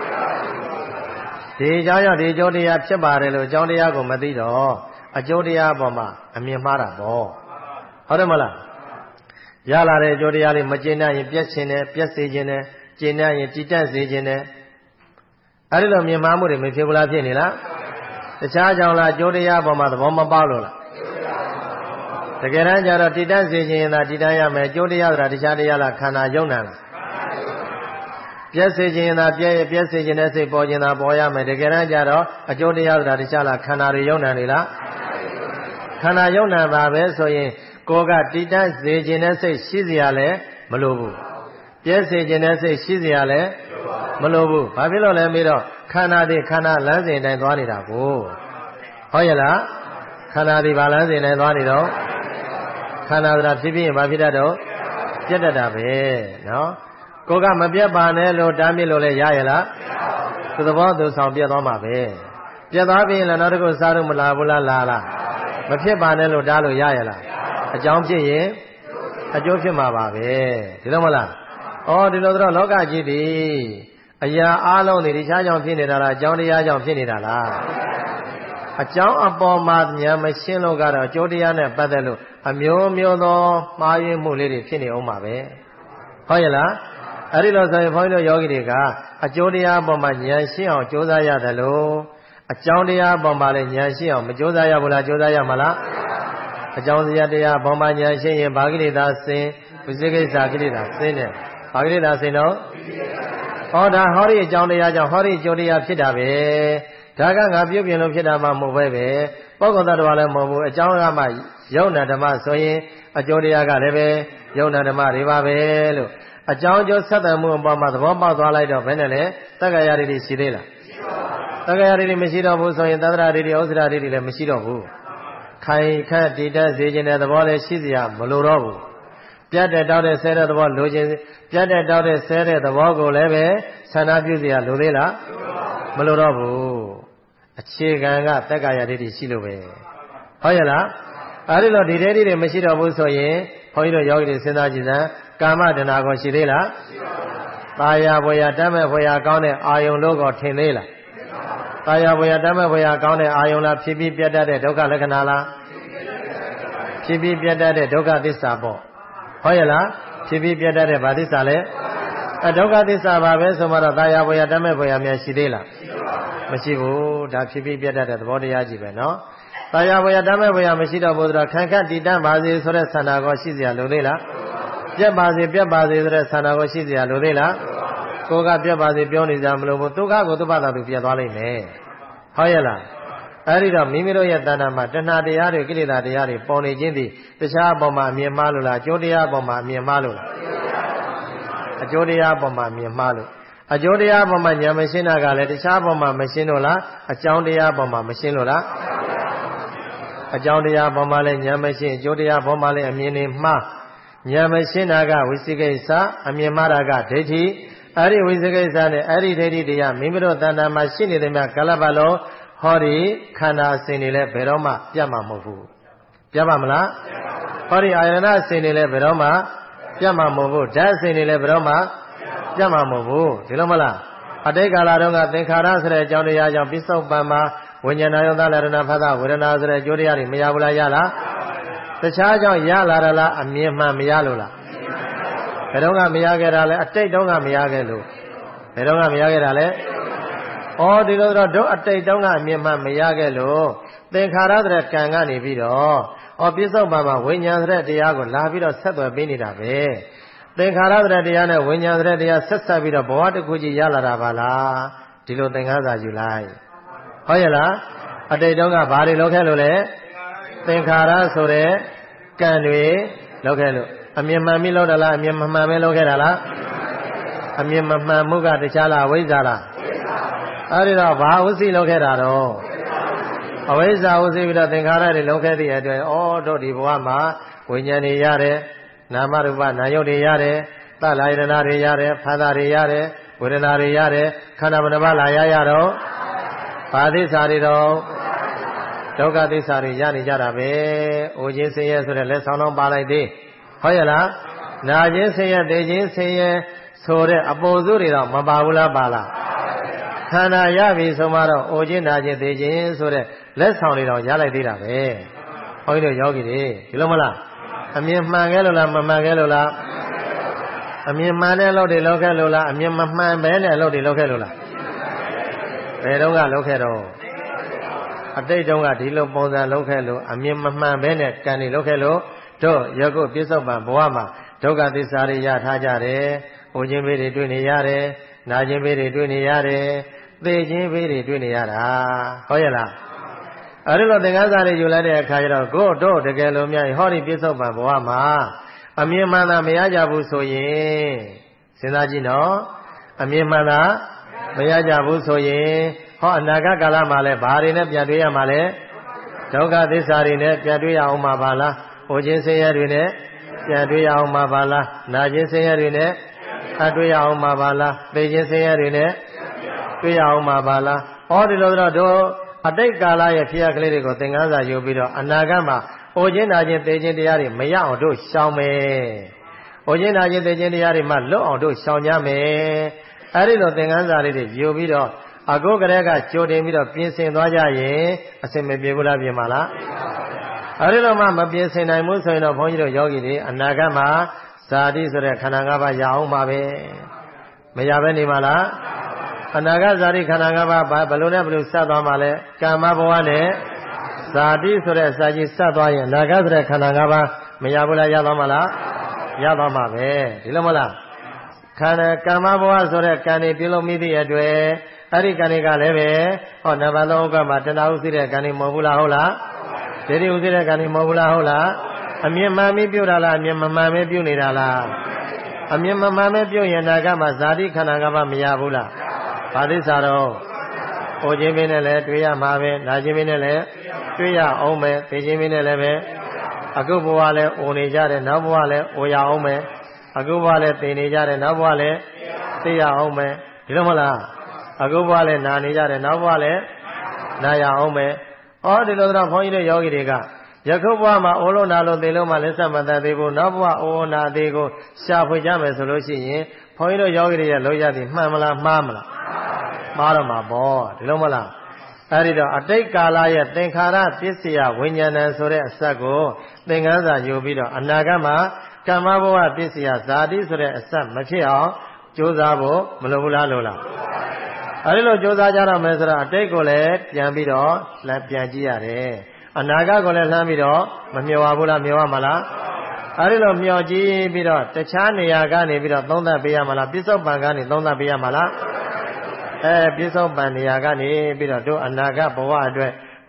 ဒီအကြောင်းကြောင့်ဒီအကျိုးတရားဖြစ်ပါတယ်လို့အကြောင်းတရားကိုမသိတော့အကျိုးတရားပုံမှာအမြင်မှားတာပေါ့ဟုတ်တယ်မလားရလာတဲ့အကျိုးတရားလေးမကျေနပ်ရင်ပြက်ခြင်းနဲ့ပြက်စေခြင်းနဲ့ကျေနပ်ရင်တည်တတ်စေခြင်းနဲ့အဲ့ဒီလိုမြင်မှားမှုတွေမဖြစ်ဘူးလားဖြစ်နေလားတခြားကြောင့်လားအကျိုးတရားပေါ်မှာသဘောမပေါက်လို့လားတကယ်တမ်းကျတော့တည်တတ်စေခြင်းသာတည်တတ်ရမယ်အကျိုးတရားဆိုတာတခြားတရားလားခန္ဓာယုံနာလားပြည့်စေခြင်းသာပြည့်စေခြင်းနဲ့စိတ်ပေါ်ခြင်းသာပေါ်ရမယ်တကယ်တမ်းကျတော့အကျိုးတရားဆိုတာတခြားလားခန္ဓာတွေယုံနာနေလားခန္ဓာယုံနာပါပဲဆိုရင်ကိုယ်ကတည်တတ်စေခြင်းနဲ့စိတ်ရှိစရာလည်းမလိုဘူးပြည့်စေခြင်းနဲ့စိတ်ရှိစရာလည်းမလိုဘူးဘာဖြစ်လို့လဲမေးတော့ခန္ဓာတွေခန္ဓာလမ်းစဉ်တိုင်းသွားနေတာကိုဟုတ်ရဲ့လားခန္ဓာတွေဘာလမ်းစဉ်တိုင်းသွားနေတော့ခန္ဓာဆိုတာဖြစ်ဖြစ်ရင်ဘာဖြစ်တတ်တော့ပြတ်တတ်တာပဲနော်ကိုကမပြတ်ပါနဲ့လို့တားမြစ်လို့လဲရရဲ့လားသူသဘောသူဆောင်ပြတ်သွားမှာပဲပြတ်သွားပြီရင်လည်းနောက်တစ်ခုစားလို့မလာဘူးလားလာလားမဖြစ်ပါနဲ့လို့တားလို့ရရဲ့လားအကြောင်းဖြစ်ရင်အကျိုးဖြစ်မှာပါပဲဒီလိုမလားဒီလိုတော့လောကကြီးသည်အရာအလုံးတွေတခြားကြောင့်ဖြစ်နေတာလားအကြောင်းတရားကြောင့်ဖြစ်နေတာလားအကြောင်းအပေါ်မှာဉာဏ်မရှင်းလို့ကတော့အကျိုးတရားနဲ့ပတ်သက်လို့အမျိုးမျိုးသောမှားယွင်းမှုလေးတွေဖြစ်နေအောင်ပါပဲဟုတ်ရဲ့လားအဲ့ဒီလိုဆိုရင်ဘုန်းကြီးတို့ယောဂီတွေကအကျိုးတရားအပေါ်မှာဉာဏ်ရှင်းအောင်ကြိုးစားရတယ်လို့အကြောင်းတရားအပေါ်မှာလည်းဉာဏ်ရှင်းအောင်မကြိုးစားရဘူးလားကြိုးစားရမှာလားအကြောင်းတရားအပေါ်မှာဉာဏ်ရှင်းရင်ဘာကိလေသာစင်ဝိသေကိစ္စကိလေသာစင်တယ်ဘာကိလေသာစင်တော့ဒါဟောဒီအကြောင်းတရားကြောင့်ဟောဒီအကျိုးတရားဖြစ်တာပဲဒါကငါပြုတ်ပြင်လို့ဖြစ်တာမှမဟုတ်ပဲပုဂ္ဂိုလ်သတ္တဝါလည်းမဟုတ်ဘူးအကြောင်းကမှယုံနာဓမ္မဆိုရင်အကျိုးတရားကလည်းပဲယုံနာဓမ္မတွေပါပဲလို့အကြောင်းအကျိုးဆက်သွယ်မှုအပေါ်မှာသဘောပေါက်သွားလိုက်တော့ဘယ်နဲ့လဲတက္ကရာတွေရှိသေးလားတက္ကရာတွေမရှိတော့ဘူးဆိုရင်သတ္တရာတွေဥစ္စရာတွေလည်းမရှိတော့ဘူးခိုင်ခန့်တည်တတ်စေခြင်းတဲ့သဘောလည်းရှိစရာမလိုတော့ဘူးပြတ်တဲ့တောက်တဲ့ဆဲတဲ့သဘောလိုခြင်းပြတ်တဲ့တောက်တဲ့ဆဲတဲ့သဘောကိုလည်းပဲဆန္ဒပြုစရာလိုသေးလားမလိုတော့ဘူးအခြေခံကတက္ကရာဒိဋ္ဌိရှိလို့ပဲဟုတ်ရဲ့လားအဲဒီလိုဒီဒိဋ္ဌိတွေမရှိတော့ဘူးဆိုရင်ဘုန်းကြီးတို့ယောဂီတွေစဉ်းစားကြည့်စမ်းကာမတဏှာကိုရှိသေးလားသာယာဘွယ်ရာတတ်မဲ့ဘွယ်ရာကောင်းတဲ့အာယုံလို့ကိုထင်သေးလားသာယာဘွယ်ရာတတ်မဲ့ဘွယ်ရာကောင်းတဲ့အာယုံလားဖြစ်ပြီးပြတ်တတ်တဲ့ဒုက္ခလက္ခဏာလားဖြစ်ပြီးပြတ်တတ်တဲ့ဒုက္ခသစ္စာပေါ့ဟုတ်ရဲ့လားဖြစ်ပြီးပြတ်တတ်တဲ့ဘာသစ္စာလဲဒုက္ခသစ္စာပါပဲဆိုမှတော့သာယာဘွယ်ရာတတ်မဲ့ဘွယ်ရာများရှိသေးလားမရှိဘူးဒါဖြစ်ပြီးပြတ်တတ်တဲ့သဘောတရားကြီးပဲနော်သာယာဘွယ်ရာတတ်မဲ့ဘွယ်ရာမရှိတော့ဘူးဆိုတော့ခံခတ်တည်တတ်ပါစေဆိုတဲ့ဆန္ဒကိုရှိစရာလိုသေးလားပြတ်ပါစေဆိုတဲ့ဆန္ဒကိုရှိစရာလိုသေးလားကိုကပြတ်ပါစေပြောနေကြမလို့ဘူးဒုက္ခကိုသူ့ဘာသာသူပြတ်သွားလိမ့်မယ်ဟုတ်ရဲ့လားအဲ့ဒီတော့မိမိတို့ရဲ့တဏ္ဍာမှာတဏှာတရားတွေကိလေသာတရားတွေပေါ်နေခြင်းသည်တခြားအပေါ်မှာအမြင်မှားလို့လားအကျိုးတရားအပေါ်မှာအမြင်မှားလို့လားအကျိုးတရားအပေါ်မှာအမြင်မှားလို့အကျိုးတရားအပေါ်မှာဉာဏ်မရှင်းတာကလည်းတခြားအပေါ်မှာမရှင်းလို့လားအကြောင်းတရားအပေါ်မှာမရှင်းလို့လားအကြောင်းတရားအပေါ်မှာလည်းဉာဏ်မရှင်းအကျိုးတရားအပေါ်မှာလည်းအမြင်နေမှားဉာဏ်မရှင်းတာကဝိသိကိစ္စအမြင်မှားတာကဒိဋ္ဌိအဲ့ဒီဝိသိကိစ္စနဲ့အဲ့ဒီဒိဋ္ဌိတရားမိမိတို့တဏ္ဍာမှာရှိနေတဲ့မြတ်ကာလပတ်လုံးဟောဒီခန္ဓာအစဉ်တွေလည်းဘယ်တော့မှပြတ်မှာမဟုတ်ဘူးပြတ်ပါမလားဟောဒီအာယတနာအစဉ်တွေလည်းဘယ်တော့မှပြတ်မှာမဟုတ်ဘူးဓာတ်အစဉ်တွေလည်းဘယ်တော့မှပြတ်မှာမဟုတ်ဘူးဒီလိုမလားအတိတ်ကာလတုန်းကသင်္ခါရဆိုတဲ့အကြောင်းတရားကြောင့်ပစ္စုပ္ပန်မှာဝိညာဏယောသလရဏဖသဝေဒနာဆိုတဲ့အကျိုးတရားတွေမရဘူးလားရလားတခြားကြောင့်ရလာတာလားအမြင်မှန်မရလို့လားဘယ်တော့မှမရခဲ့တာလဲအတိတ်တုန်းကမရခဲ့လို့ဘယ်တော့မှမရခဲ့တာလဲဩဒီလိုတော့တို့အတိတ်တုန်းကအမြင်မှန်မရခဲ့လို့သင်္ခါရတဲ့ကံကနေပြီးတော့ပစ္စုပ္ပန်မှာဝိညာဉ်တဲ့တရားကိုလာပြီးတော့ဆက်သွယ်ပေးနေတာပဲသင်္ခါရတဲ့တရားနဲ့ဝိညာဉ်တဲ့တရားဆက်ဆက်ပြီးတော့ဘဝတစ်ခုကြီးရလာတာပါလားဒီလိုသင်္ခါရယူလိုက်ဟုတ်ရဲ့လားအတိတ်တုန်းကဘာတွေလုပ်ခဲ့လို့လဲသင်္ခါရဆိုတဲ့ကံတွေလုပ်ခဲ့လို့အမြင်မှန်ပြီးလုပ်တာလားအမြင်မမှန်ပဲလုပ်ခဲ့တာလားအမြင်မမှန်မှုကတခြားလားအဝိဇ္ဇာလားအဲ့ဒီတော့ဘာဥသိလုပ်ခဲ့တာတော့အဝိဇ္ဇာဥသိပြီးတော့သင်္ခါရတွေလုပ်ခဲ့တဲ့အတွက်တို့ဒီဘဝမှာဝိညာဉ်တွေရတယ်နာမရူပနာယုတ်တွေရတယ်သလယတနာတွေရတယ်ဖသတွေရတယ်ဝေဒနာတွေရတယ်ခန္ဓာဘယ်နှပါးလာရတော့ဘာသစ္စာတွေတော့ဒုက္ခသစ္စာတွေရနေကြတာပဲ။အိုခြင်းဆင်းရဲဆိုတဲ့လက်ဆောင်တော့ပါလိုက်သေးဟုတ်ရဲ့လား။နာခြင်းဆင်းရဲသိခြင်းဆင်းရဲဆိုတဲ့အပေါ်စုတွေတော့မပါဘူးလားပါလား။ခန္ဓာရပြီဆိုမှတော့အိုခြင်းနာခြင်းသိခြင်းဆိုတဲ့လက်ဆောင်တွေတော့ရလိုက်သေးတာပဲ။ဘုန်းကြီးတို့ယောဂီတွေဒီလိုမလား။အမြင်မှန်ခဲ့လို့လားမမှန်ခဲ့လို့လား။အမြင်မှန်တဲ့အလုပ်တွေလုပ်ခဲ့လို့လားအမြင်မမှန်ပဲနဲ့အလုပ်တွေလုပ်ခဲ့လို့လား။ဘယ်တော့ကလုပ်ခဲ့တော့အတိတ်တုန်းကဒီလိုပုံစံလုပ်ခဲ့လို့အမြင်မမှန်ပဲနဲ့ကံတွေလုပ်ခဲ့လို့တို့ယခုပြစ္ဆုတ်ပံဘဝမှာဒုက္ခသစ္စာတွေရထားကြတယ်။ဟိုခြင်းဘေးတွေတွေ့နေရတယ်။နာခြင်းဘေးတွေတွေ့နေရတယ်။သေခြင်းဘေးတွေတွေ့နေရတာဟုတ်ရဲ့လား။အဲဒီလိုသင်္ကန်းစာတွေယူလိုက်တဲ့အခါကျတော့ကိုတို့တကယ်လို့များဟောဒီပြစ္ဆုတ်ပံဘဝမှာအမြင်မှန်တာမရကြဘူးဆိုရင်စဉ်းစားကြည့်နော်အမြင်မှန်တာမရကြဘူးဆိုရင်ဟောအနာဂတ်ကာလမှာလဲဘာတွေနဲ့ပြန်တွေ့ရမှာလဲဒုက္ခသစ္စာတွေနဲ့ပြန်တွေ့ရအောင်မှာပါလားဟိုခြင်းဆင်းရဲတွေနဲ့ပြန်တွေ့ရအောင်မှာပါလားနာခြင်းဆင်းရဲတွေနဲ့တွေ့ရအောင်မှာပါလားသိခြင်းဆင်းရဲတွေနဲ့တွေ့ရအောင်မှာပါလားဟောဒီလိုတော့တို့အတိတ်ကာလရဲ့ဖြစ်ရကလေးတွေကိုသင်္ကန်းစာယူပြီးတော့အနာဂတ်မှာဟိုခြင်းနာခြင်းသိခြင်းတရားတွေမရအောင်တို့ရှောင်မယ်ဟိုခြင်းနာခြင်းသိခြင်းတရားတွေမှလွတ်အောင်တို့ရှောင်ကြမယ်အဲဒီလိုသင်္ကန်းစာလေးတွေယူပြီးတော့အခုကလေးကကြိုတင်ပြီးတော့ပြင်ဆင်သွားကြရင်အစင်မပြေဘူးလားပြင်ပါလားအဲဒီလိုမှမပြင်ဆင်နိုင်ဘူးဆိုရင်တော့ဘုန်းကြီးတို့ယောဂီတွေအနာဂတ်မှာဇာတိဆိုတဲ့ခန္ဓာ၅ပါးရအောင်ပါပဲမရပဲနေပါလားအနာဂတ်ဇာတိခန္ဓာ၅ပါးဘယ်လိုနဲ့ဘယ်လိုဆက်သွားမှာလဲကာမဘဝနဲ့ဇာတိဆိုတဲ့စာကြီးဆက်သွားရင်အနာဂတ်ဆိုတဲ့ခန္ဓာ၅ပါးမရဘူးလားရသွားမှာလားရသွားမှာပဲဒီလိုမလားခန္ဓာကာမဘဝဆိုတဲ့ကံတွေပြုလုပ်မိသည့်အတွက်အဲ့ဒီကံတွေကလည်းပဲဟောနံပါတ်3ကမှတဏှာဥသိတဲ့ကံတွေမဟုတ်ဘူးလားဟုတ်လားဒိဋ္ဌိဥသိတဲ့ကံတွေမဟုတ်ဘူးလားဟုတ်လားအမြင်မှန်ပြီးပြုတာလားအမြင်မမှန်ပဲပြုနေတာလားအမြင်မမှန်ပဲပြုရင်နာကမှဇာတိခန္ဓာကမှမရဘူးလားဘာသစ္စာတော့ဟိုခြင်းမင်းနဲ့လည်းတွေ့ရမှာပဲနာခြင်းမင်းနဲ့လည်းတွေ့ရအောင်ပဲသိခြင်းမင်းနဲ့လည်းပဲအခုဘဝလည်းအိုနေကြတယ်နောက်ဘဝလည်းအိုရအောင်ပဲအခုဘဝလည်းသိနေကြတယ်နောက်ဘဝလည်းသိရအောင်ပဲဒီလိုမလားအခုဘဝလည်းနာနေကြတယ်နောက်ဘဝလည်းနာရအောင်ပဲဒီလိုတော့ဘုန်းကြီးတို့ယောဂီတွေကယခုဘဝမှာအိုလို့နာလို့သိလို့မှလက်ဆက်မသက်သေးဘူးနောက်ဘဝအိုနာသေးကိုရှာဖွေကြမယ်ဆိုလို့ရှိရင်ဘုန်းကြီးတို့ယောဂီတွေရဲ့လောရသည်မှန်မလားမှားမလားမှားတော့မှာပေါ့ဒီလိုမလားအဲဒီတော့အတိတ်ကာလရဲ့သင်္ခါရပစ္စယဝိညာဏဆိုတဲ့အစက်ကိုသင်္ကန်းစာယူပြီးတော့အနာဂတ်မှာကမ္မဘဝပစ္စယဇာတိဆိုတဲ့အစက်မဖြစ်အောင်ကြိုးစားဖို့မလိုဘူးလားလို့လားအဲဒီလိုကြိုးစားကြတော့မယ်ဆိုတော့အတိတ်ကိုလည်းပြန်ပြီးတော့ပြန်ကြည့်ရတယ်အနာဂတ်ကိုလည်းလှမ်းပြီးတော့မမျှော်ပါဘူးလားမျှော်ရမှာလားအဲဒီလိုမျှော်ကြည့်ပြီးတော့တခြားနေရာကနေပြီးတော့သုံးသပ်ပေးရမှာလားပြစ္ဆုတ်ပံကနေသုံးသပ်ပေးရမှာလားပြစ္ဆုတ်ပံနေရာကနေပြီးတော့တို့အနာဂတ်ဘဝအတွက်ဘ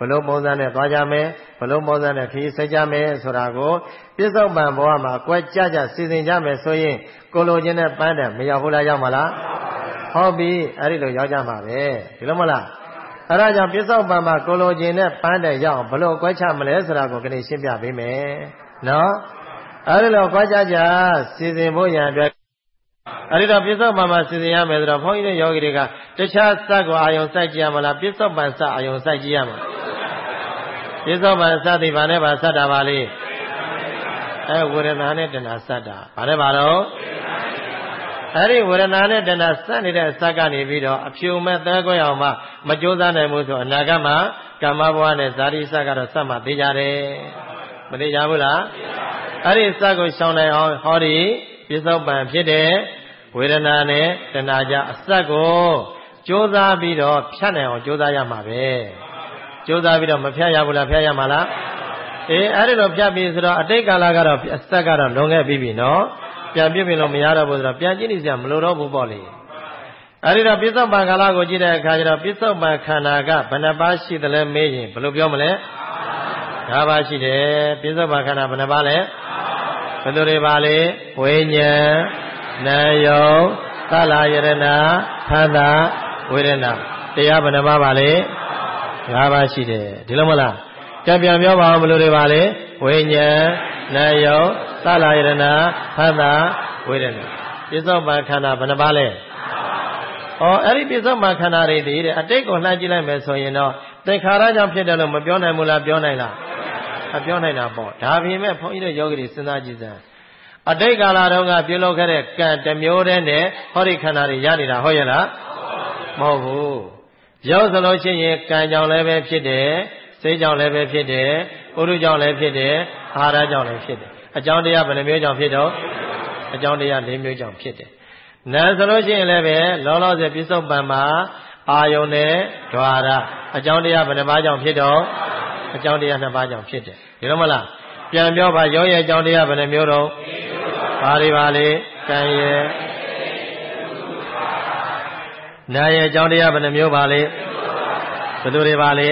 လို့ပုံစံနဲ့သွားကြမယ်ဘလို့ပုံစံနဲ့ခရီးဆက်ကြမယ်ဆိုတာကိုပြစ္ဆုတ်ပံဘဝမှာကွက်ကြကြစီစဉ်ကြမယ်ဆိုရင်ကိုလိုချင်တဲ့ပန်းတန်မရောက်ဘူးလားရောက်မလားဟုတ်ပြီအဲ့ဒီလိုရောက်ကြမှာပဲဒီလိုမလားအဲ့ဒါကြောင့်ပြစ္ဆုတ်ပံမှာကိုလိုချင်တဲ့ပန်းတန်ရောက်ဘလို့ကွက်ချမလဲဆိုတာကိုခဏရှင်းပြပေးမယ်နော်အဲ့ဒီလိုကွက်ကြကြစီစဉ်ဖို့ရန်အတွက်အဲ့ဒီတော့ပြစ္ဆုတ်ပံမှာစီစဉ်ရမယ်ဆိုတော့ဘုန်းကြီးတို့ယောဂီတွေကတခြားစက်ကိုအာယုံစိုက်ကြည့်ရမလားပြစ္ဆုတ်ပံစအာယုံစိုက်ကြည့်ရမလားပြစ္ဆုတ်ပံစသည်ဘာနဲ့ပါစတာပါလေဝေဒနာနဲ့တဏှာစတာဘာနဲ့ပါတော့အဲ့ဒီဝေဒနာနဲ့တဏှာစနေတဲ့အစကနေပြီးတော့အဖြူမဲ့သဲခွဲအောင်မှမကြိုးစားနိုင်ဘူးဆိုအနာဂတ်မှာကာမဘဝနဲ့ဇာတိစကတော့စမှသိကြတယ်မသိကြဘူးလားအဲ့ဒီစကိုရှောင်နိုင်အောင်ဟောဒီပြစ္ဆုတ်ပံဖြစ်တဲ့ဝေဒနာနဲ့တဏှာကြအစကိုကြိုးစားပြီးတော့ဖြတ်နိုင်အောင်ကြိုးစားရမှာပဲကြိုးစားပြီးတော့မဖြတ်ရဘူးလားဖြတ်ရမှာလားအဲ့ဒီလိုဖြတ်ပြီးဆိုတော့အတိတ်ကာလကတော့အစကတော့လွန်ခဲ့ပြီးပြီနော်ပြန်ပြစ်ပြင်လို့မရတော့ဘူးဆိုတော့ပြန်ကြည့်နေစရာမလိုတော့ဘူးပေါ့လေအဲ့ဒီတော့ပြစ္ဆုတ်ပံကာလကိုကြည့်တဲ့အခါကျတော့ပြစ္ဆုတ်ပံခန္ဓာကဘယ်နှပါးရှိသလဲမေးရင်ဘယ်လိုပြောမလဲ၅ပါးရှိတယ်ပြစ္ဆုတ်ပံခန္ဓာဘယ်နှပါးလဲဘယ်လိုတွေပါလဲဝိညာဉ်နာယုံသလယရဏခန္ဓာဝေဒနာတရားဘယ်နှပါးပါလဲ၅ပါးရှိတယ်ဒီလိုမလားပြန်ပြောပါအောင်ဘယ်လိုတွေပါလဲဝိညာဉ်နာယုံသလယရဏခန္ဓာဝေဒနာပြစ္ဆုတ်ပံခန္ဓာဘယ်နှပါးလဲအဲ့ဒီပြစ္ဆုတ်ပံခန္ဓာတွေတည်းတဲ့အတိတ်ကိုလှမ်းကြည့်လိုက်မယ်ဆိုရင်တော့သင်္ခါရကြောင့်ဖြစ်တယ်လို့မပြောနိုင်ဘူးလားပြောနိုင်လားမပြောနိုင်တာပေါ့ဒါပေမဲ့ဘုန်းကြီးတို့ယောဂီတွေစဉ်းစားကြည့်စမ်းအတိတ်ကာလတုန်းကပြုလုပ်ခဲ့တဲ့ကံတစ်မျိုးတည်းနဲ့ဟောဒီခန္ဓာတွေရနေတာဟုတ်ရဲ့လားမဟုတ်ဘူးရောက်ဆိုလို့ရှိရင်ကံကြောင့်လည်းပဲဖြစ်တယ်စိတ်ကြောင့်လည်းပဲဖြစ်တယ်ဥရုကြောင့်လည်းဖြစ်တယ်အာဟာရကြောင့်လည်းဖြစ်တယ်အကြောင်းတရားဘယ်နှမျိုးကြောင့်ဖြစ်တော့အကြောင်းတရား၄မျိုးကြောင့်ဖြစ်တယ်နာဆိုလို့ရှိရင်လည်းပဲလောလောဆယ်ပြစ္ဆုတ်ပံမှာအာယုန်နဲ့ဓဝါရအကြောင်းတရားဘယ်နှပါးကြောင့်ဖြစ်တော့အကြောင်းတရား2ပါးကြောင့်ဖြစ်တယ်ဒီလိုမလားပြန်ပြောပါရောရဲ့အကြောင်းတရားဘယ်နှမျိုးတော့ဘာတွေပါလဲကံရဲ့နာရဲ့အကြောင်းတရားဘယ်နှမျိုးပါလဲဘယ်လိုတွေပါလဲ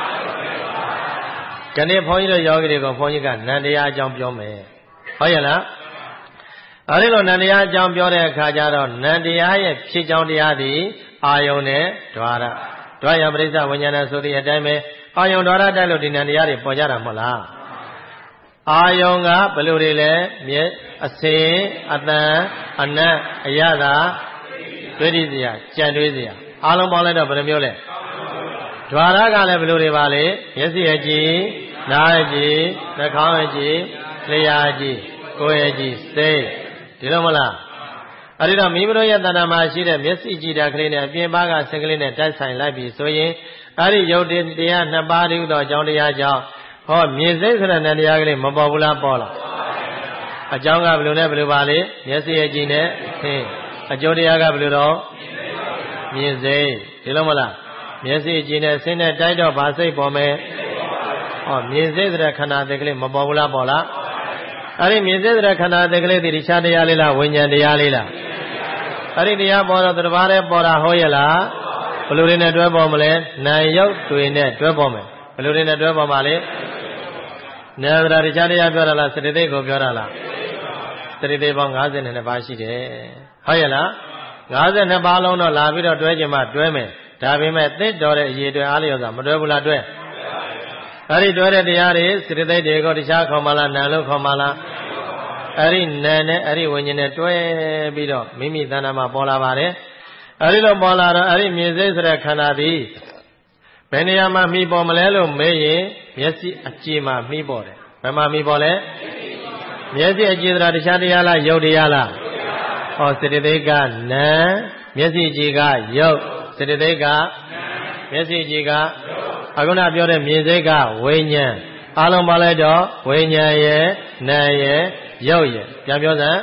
ဒီနေ့ဘုန်းကြီးတို့ယောဂီတွေကိုဘုန်းကြီးကနန္တရားအကြောင်းပြောမယ်ဟုတ်ရဲ့လားအဲဒီလိုနန္တရားအကြောင်းပြောတဲ့အခါကျတော့နန္တရားရဲ့ဖြစ်ကြောင်းတရားသည်အာယုန်နဲ့ဓဝါရဓဝါယပရိစ္ဆဝိညာဏဆိုတဲ့အတိုင်းပဲအာယုန်ဓဝါရတိုက်လို့ဒီနန္တရားတွေပေါ်ကြတာမဟုတ်လားအာယုန်ကဘယ်လိုတွေလဲမျက်အစင်အတန်အနတ်အရသာတွေ့ရစရာကြံတွေးစရာအားလုံးပေါင်းလိုက်တော့ဘယ်နှမျိုးလဲဓဝါရကလည်းဘယ်လိုတွေပါလဲမျက်စိအကြည့်နားအကြည့်နှာခေါင်းအကြည့်လျှာအကြည့်ကိုယ်အကြည့်စိတ်ဒီလိုမလားအဲ့ဒီတော့မိမိတို့ရဲ့တဏ္ဍာမှာရှိတဲ့မျက်စိကြည့်တာကလေးနဲ့အပြင်ဘက်ကစင်ကလေးနဲ့တိုက်ဆိုင်လိုက်ပြီဆိုရင်အဲ့ဒီယုတ်တရား2ပါးတည်းသောအကြောင်းတရားကြောင့်ဟောမြင်စိတ်ဆိုတဲ့နန္တရားကလေးမပေါ်ဘူးလားပေါ်လားအကြောင်းကဘယ်လိုနဲ့ဘယ်လိုပါလဲမျက်စိအကြည့်နဲ့အကျိုးတရားကဘယ်လိုတော့မြင်စိတ်ဒီလိုမလားမျက်စိအကြည့်နဲ့ဆင်းနဲ့တိုက်တော့ဘာစိတ်ပေါ်မယ်ဟောမြင်စိတ်ဆိုတဲ့ခန္ဓာသစ်ကလေးမပေါ်ဘူးလားပေါ်လားအဲ့ဒီမြင်စိတ်တဲ့ခန္ဓာသစ်ကလေးဒီတခြားတရားလေးလားဝိညာဉ်တရားလေးလားအဲ့ဒီတရားပေါ်တော့တဘာတဲ့ပေါ်တာဟောရဲ့လားဘယ်လိုတွေနဲ့တွဲပေါ်မလဲနာယုတ်တွေနဲ့တွဲပေါ်မယ်ဘယ်လိုတွေနဲ့တွဲပေါ်ပါလဲနာသရာတခြားတရားပြောတာလားစတိသိက်ကိုပြောတာလားစတိသိက်ပေါင်း52ပါးရှိတယ်ဟုတ်ရဲ့လား52ပါးလုံးတော့လာပြီးတော့တွဲခြင်းမှတွဲမယ်ဒါပေမဲ့သစ်တော်တဲ့အရေးတွဲအားလျော်စွာမတွဲဘူးလားတွဲအဲ့ဒီတွဲတဲ့တရားတွေစတိသိက်တွေကိုတခြားခေါ်မလားနာလို့ခေါ်မလားအဲ့ဒီနာနဲ့အဲ့ဒီဝိညာဉ်နဲ့တွဲပြီးတော့မိမိတဏ္ဍာမှာပေါ်လာပါတယ်အဲ့ဒီလိုပေါ်လာတော့အဲ့ဒီမြင်စိတ်ဆိုတဲ့ခန္ဓာသည်ဘယ်နေရာမှာမှီပေါ်မလဲလို့မေးရင်မျက်စိအကြည့်မှာမှီပေါ်တယ်ဘယ်မှာမှီပေါ်လဲမျက်စိအကြည့်ဆိုတာတခြားတရားလားယုတ်တရားလားဟောစတိသိက်ကနာမျက်စိကြည့်ကယုတ်စတိသိက်ကမျက်စိကြည့်ကအခုနပြောတဲ့မြင်စိတ်ကဝိညာဉ်အားလုံးပါလိုက်တော့ဝိညာဉ်ရဲ့နာရဲ့ရုပ်ရဲ့ပြန်ပြောစမ်း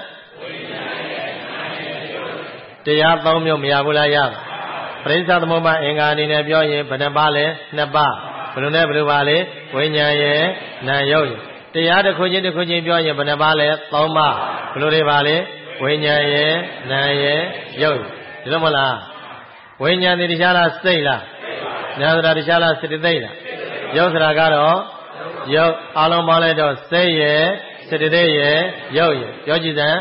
တရား3မျိုးမရဘူးလားရပရိစ္ဆသမုပ္ပါအင်္ဂါအနေနဲ့ပြောရင်ဘယ်နှပါလဲ2ပါဘယ်လိုနဲ့ဘယ်လိုပါလဲဝိညာဉ်ရဲ့နာရုပ်ရဲ့တရားတစ်ခုချင်းတစ်ခုချင်းပြောရင်ဘယ်နှပါလဲ3ပါဘယ်လိုတွေပါလဲဝိညာဉ်ရဲ့နာရဲ့ရုပ်ဒီလိုမလားဝိညာဉ်တခြားလားစိတ်လားနာသရာတခြားလားစတိသိက်လားရုပ်စရာကတော့ရုပ်အလုံးပေါင်းလိုက်တော့စိတ်ရဲ့စေတသိက်ရဲ့ရုပ်ရဲ့ပြောကြည့်စမ်း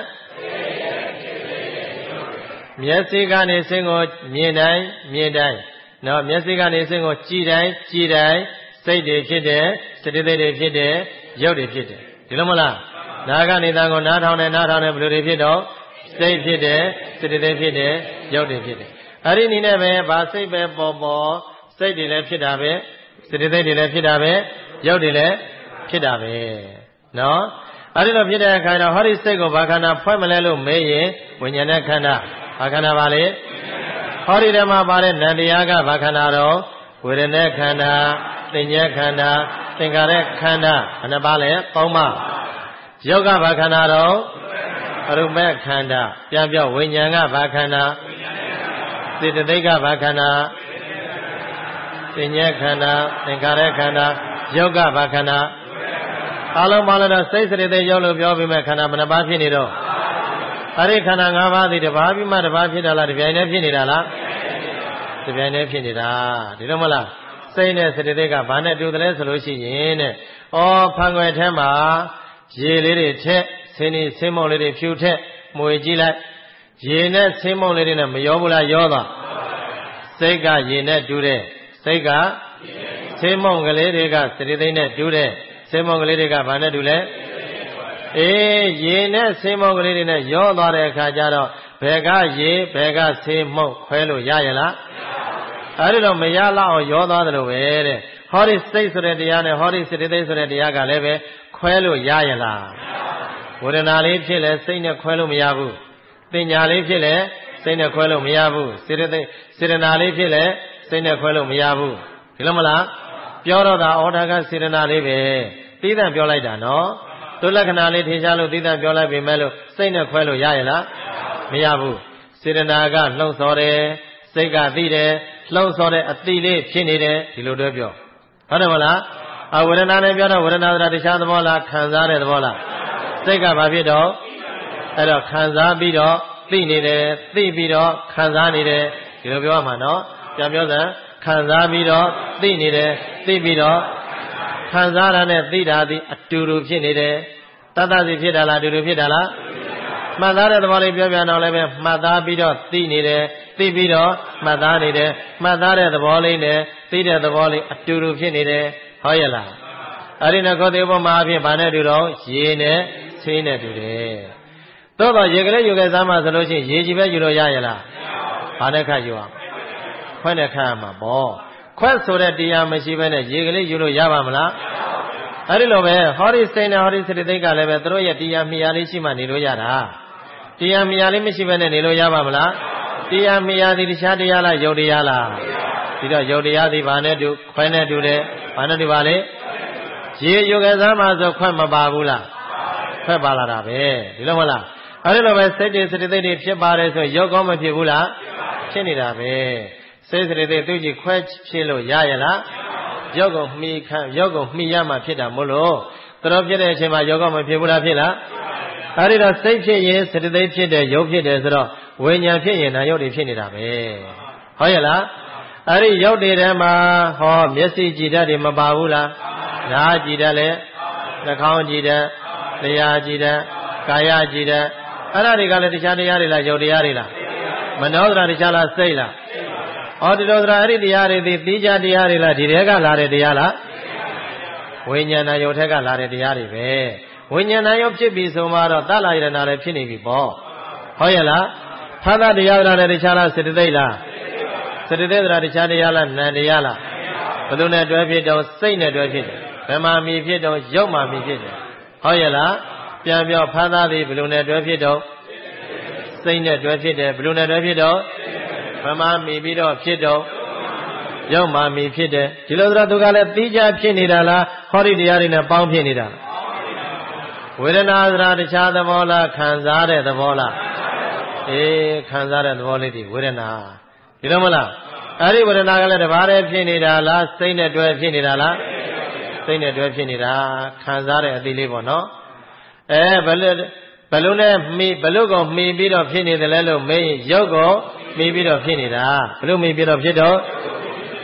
မျက်စိကနေစင်ကိုမြင်တိုင်းနော်မျက်စိကနေစင်ကိုကြည်တိုင်းစိတ်တွေဖြစ်တယ်စေတသိက်တွေဖြစ်တယ်ရုပ်တွေဖြစ်တယ်ဒီလိုမလားနာကနေတန်ကိုနားထောင်တယ်ဘယ်လိုတွေဖြစ်တော့စိတ်ဖြစ်တယ်စေတသိက်ဖြစ်တယ်ရုပ်တွေဖြစ်တယ်အဲ့ဒီနည်းနဲ့ပဲဗာစိတ်ပဲပေါ်စိတ်တွေလည်းဖြစ်တာပဲစေတသိက်တွေလည်းဖြစ်တာပဲရုပ်တွေလည်းဖြစ်တာပဲနော်အဲ့ဒီလိုဖြစ်တဲ့အခါကျတော့ဟောဒီစိတ်ကိုဘာခန္ဓာဖွဲ့မလဲလို့မေးရင်ဝိညာဉ်နဲ့ခန္ဓာဘာခန္ဓာပါလေဟောဒီထဲမှာပါတဲ့နံတရားကဘာခန္ဓာတော့ဝေဒနာခန္ဓာသင်္ညေခန္ဓာသင်္ခါရခန္ဓာဘယ်နှပါလဲ၃ပါးရုပ်ကဘာခန္ဓာတော့အရူပခန္ဓာပြန်ပြောဝိညာဉ်ကဘာခန္ဓာစေတသိက်ကဘာခန္ဓာသင်္ညေခန္ဓာသင်္ခါရခန္ဓာရုပ်ကဘာခန္ဓာအလုံးပေါင်းလို့စိတ်စေတသိက်ရုပ်လို့ပြောပြီးမှခန္ဓာဘယ်နှပါဖြစ်နေတော့အဲ့ဒီခန္ဓာ၅ပါးသည်တစ်ပါးပြီးမှတစ်ပါးဖြစ်တာလားတစ်ပြိုင်တည်းဖြစ်နေတာလားတစ်ပြိုင်တည်းဖြစ်နေတာဒီလိုမလားစိတ်နဲ့စေတသိက်ကဘာနဲ့တူတယ်လဲဆိုလို့ရှိရင်တဲ့ဖန်ခွယ်ထဲမှာရေလေးတွေထက်ဆင်းမုံလေးတွေဖြူထက်မှွေကြည့်လိုက်ရေနဲ့ဆင်းမုံလေးတွေနဲ့မရောဘူးလားရောသွားစိတ်ကရေနဲ့တူတယ်စိတ်ကဆင်းမုံကလေးတွေကစေတသိက်နဲ့တူတယ်ဆင်းမုံကလေးတွေကဘာနဲ့တူလဲရေနဲ့ဆင်းမုံကလေးတွေနဲ့ရောသွားတဲ့အခါကျတော့ဘယ်ကရေဘယ်ကဆင်းမုံခွဲလို့ရရလားအဲ့ဒီတော့မရလောက်အောင်ရောသွားတယ်လို့ပဲတဲ့ဟောဒီစိတ်ဆိုတဲ့တရားနဲ့ဟောဒီစေတသိက်ဆိုတဲ့တရားကလည်းပဲခွဲလို့ရရလားဝေဒနာလေးဖြစ်လဲစိတ်နဲ့ခွဲလို့မရဘူးပညာလေးဖြစ်လဲစိတ်နဲ့ခွဲလို့မရဘူးစေတနာလေးဖြစ်လဲစိတ်နဲ့ခွဲလို့မရဘူးဒီလိုမလားပြောတော့တာဩဒါကစေတနာလေးပဲသီးသန့်ပြောလိုက်တာနော်သူလက္ခဏာလေးထင်ရှားလို့သီးသန့်ပြောလိုက်ပေမဲ့လို့စိတ်နဲ့ခွဲလို့ရရလားမရဘူးစေတနာကလှုပ်ဆော်တယ်စိတ်ကသိတယ်လှုပ်ဆော်တဲ့အတိလေးဖြစ်နေတယ်ဒီလိုတွဲပြောဟုတ်တယ်မလားဝေဒနာနဲ့ပြောတော့ဝေဒနာဆိုတာတခြားသဘောလားခံစားတဲ့သဘောလားစိတ်ကဘာဖြစ်တော့အဲ့တော့ခံစားပြီးတော့သိနေတယ်သိပြီးတော့ခံစားနေတယ်ဒီလိုပြောရမှာနော်ပြန်ပြောစမ်းခံစားပြီးတော့သိနေတယ်သိပြီးတော့ခံစားတာနဲ့သိတာသည်အတူတူဖြစ်နေတယ်တတ်စီဖြစ်တာလားအတူတူဖြစ်တာလားမှတ်သားတဲ့သဘောလေးပြောပြတော့လည်းပဲမှတ်သားပြီးတော့သိနေတယ်သိပြီးတော့မှတ်သားနေတယ်မှတ်သားတဲ့သဘောလေးနဲ့သိတဲ့သဘောလေးအတူတူဖြစ်နေတယ်ဟောရလားအဲ့ဒီနကောသေးပေါ်မှာအဖြစ်ဘာနဲ့တူတော့ရေနဲ့ဆေးနဲ့တူတယ်သို့တော့ရေကလေးယူခဲ့စားမှဆိုလို့ရှိရင်ရေကြီးပဲယူလို့ရရလားဘာနဲ့ခတ်ယူအောင်ခွက်နဲ့ခတ်ရမှာပေါ့ခွက်ဆိုတဲ့တရားမရှိဘဲနဲ့ရေကလေးယူလို့ရပါမလားအဲ့ဒီလိုပဲဟောဒီစိတ်နဲ့ဟောဒီစေတသိက်ကလည်းပဲသူတို့ရဲ့တရားမြာလေးရှိမှနေလို့ရတာတရားမြာလေးမရှိဘဲနဲ့နေလို့ရပါမလားတရားမြာသည်တခြားတရားလားယုတ်တရားလားဒီတော့ယုတ်တရားသည်ဘာနဲ့တူခွက်နဲ့တူတယ်ဘာနဲ့တူပါလဲရေယူခဲ့စားမှဆိုခွက်မပါဘူးလားခွက်ပါလာတာပဲဒီလိုမလားအဲ့ဒီလိုပဲစိတ်တွေစေတသိက်တွေဖြစ်ပါတယ်ဆိုရုပ်ကောမဖြစ်ဘူးလားဖြစ်နေတာပဲစိတ်စေတသိက်သူကြီးခွဲဖြစ်လို့ရရလားရုပ်ကိုမှီရမှဖြစ်တာမို့လို့တော်ဖြစ်တဲ့အချိန်မှာရုပ်ကောမဖြစ်ဘူးလားဖြစ်လားအဲ့ဒီတော့စိတ်ဖြစ်ရင်စေတသိက်ဖြစ်တယ်ရုပ်ဖြစ်တယ်ဆိုတော့ဝိညာဉ်ဖြစ်ရင်နာရုပ်တွေဖြစ်နေတာပဲဟုတ်ရဲ့လားအဲ့ဒီရုပ်တွေထဲမှာမျက်စိကြည်တတ်တွေမပါဘူးလားနားကြည်တတ်လဲနှာခေါင်းကြည်တတ်လျှာကြည်တတ်ကာယကြည်တတ်အဲ့ဒါတွေကလည်းတခြားတရားတွေလားယုတ်တရားတွေလားမနောဒရာတခြားလားစိတ်လားဒီလိုဒရာအဲ့ဒီတရားတွေသိတိကျတရားတွေလားဒီတဲကလာတဲ့တရားလားဝိညာဏယုတ်ထက်ကလာတဲ့တရားတွေပဲဝိညာဏယုတ်ဖြစ်ပြီဆိုမှတော့သလယရဏလည်းဖြစ်နေပြီပေါ့ဟုတ်ရဲ့လားဖသတရားဒရာလည်းတခြားလားစေတသိက်လားစေတသိက်ဒရာတခြားတရားလားနံတရားလားဘယ်လိုနဲ့တွဲဖြစ်တော့စိတ်နဲ့တွဲဖြစ်တယ်ဘယ်မှာမြည်ဖြစ်တော့ရုပ်မှာမြည်ဖြစ်တယ်ဟုတ်ရဲ့လားပြန်ပြောဖသသည်ဘယ်လိုနဲ့တွဲဖြစ်တော့စိတ်နဲ့တွဲဖြစ်တယ်ဘယ်လိုနဲ့တွဲဖြစ်တော့ဘယ်မှာမြည်ပြီးတော့ဖြစ်တော့ရုပ်မှာမြည်ဖြစ်တယ်ဒီလိုဆိုတော့သူကလည်းသိကြဖြစ်နေတာလားဟောဒီတရားတွေနဲ့ပေါင်းဖြစ်နေတာဝေဒနာဆိုတာတခြားသဘောလားခံစားတဲ့သဘောလားခံစားတဲ့သဘောလေးဒီဝေဒနာဒီလိုမလားအဲ့ဒီဝေဒနာကလည်းတပါးတည်းဖြစ်နေတာလားစိတ်နဲ့တွဲဖြစ်နေတာလားစိတ်နဲ့တွဲဖြစ်နေတာခံစားတဲ့အသိလေးပေါ့နော်ဘယ်လိုနဲ့ဘယ်လိုကိုမှီပြီးတော့ဖြစ်နေတယ်လဲလို့မေးရင်ရုပ်ကိုမှီပြီးတော့ဖြစ်နေတာဘယ်လိုမှီပြီးတော့ဖြစ်တော့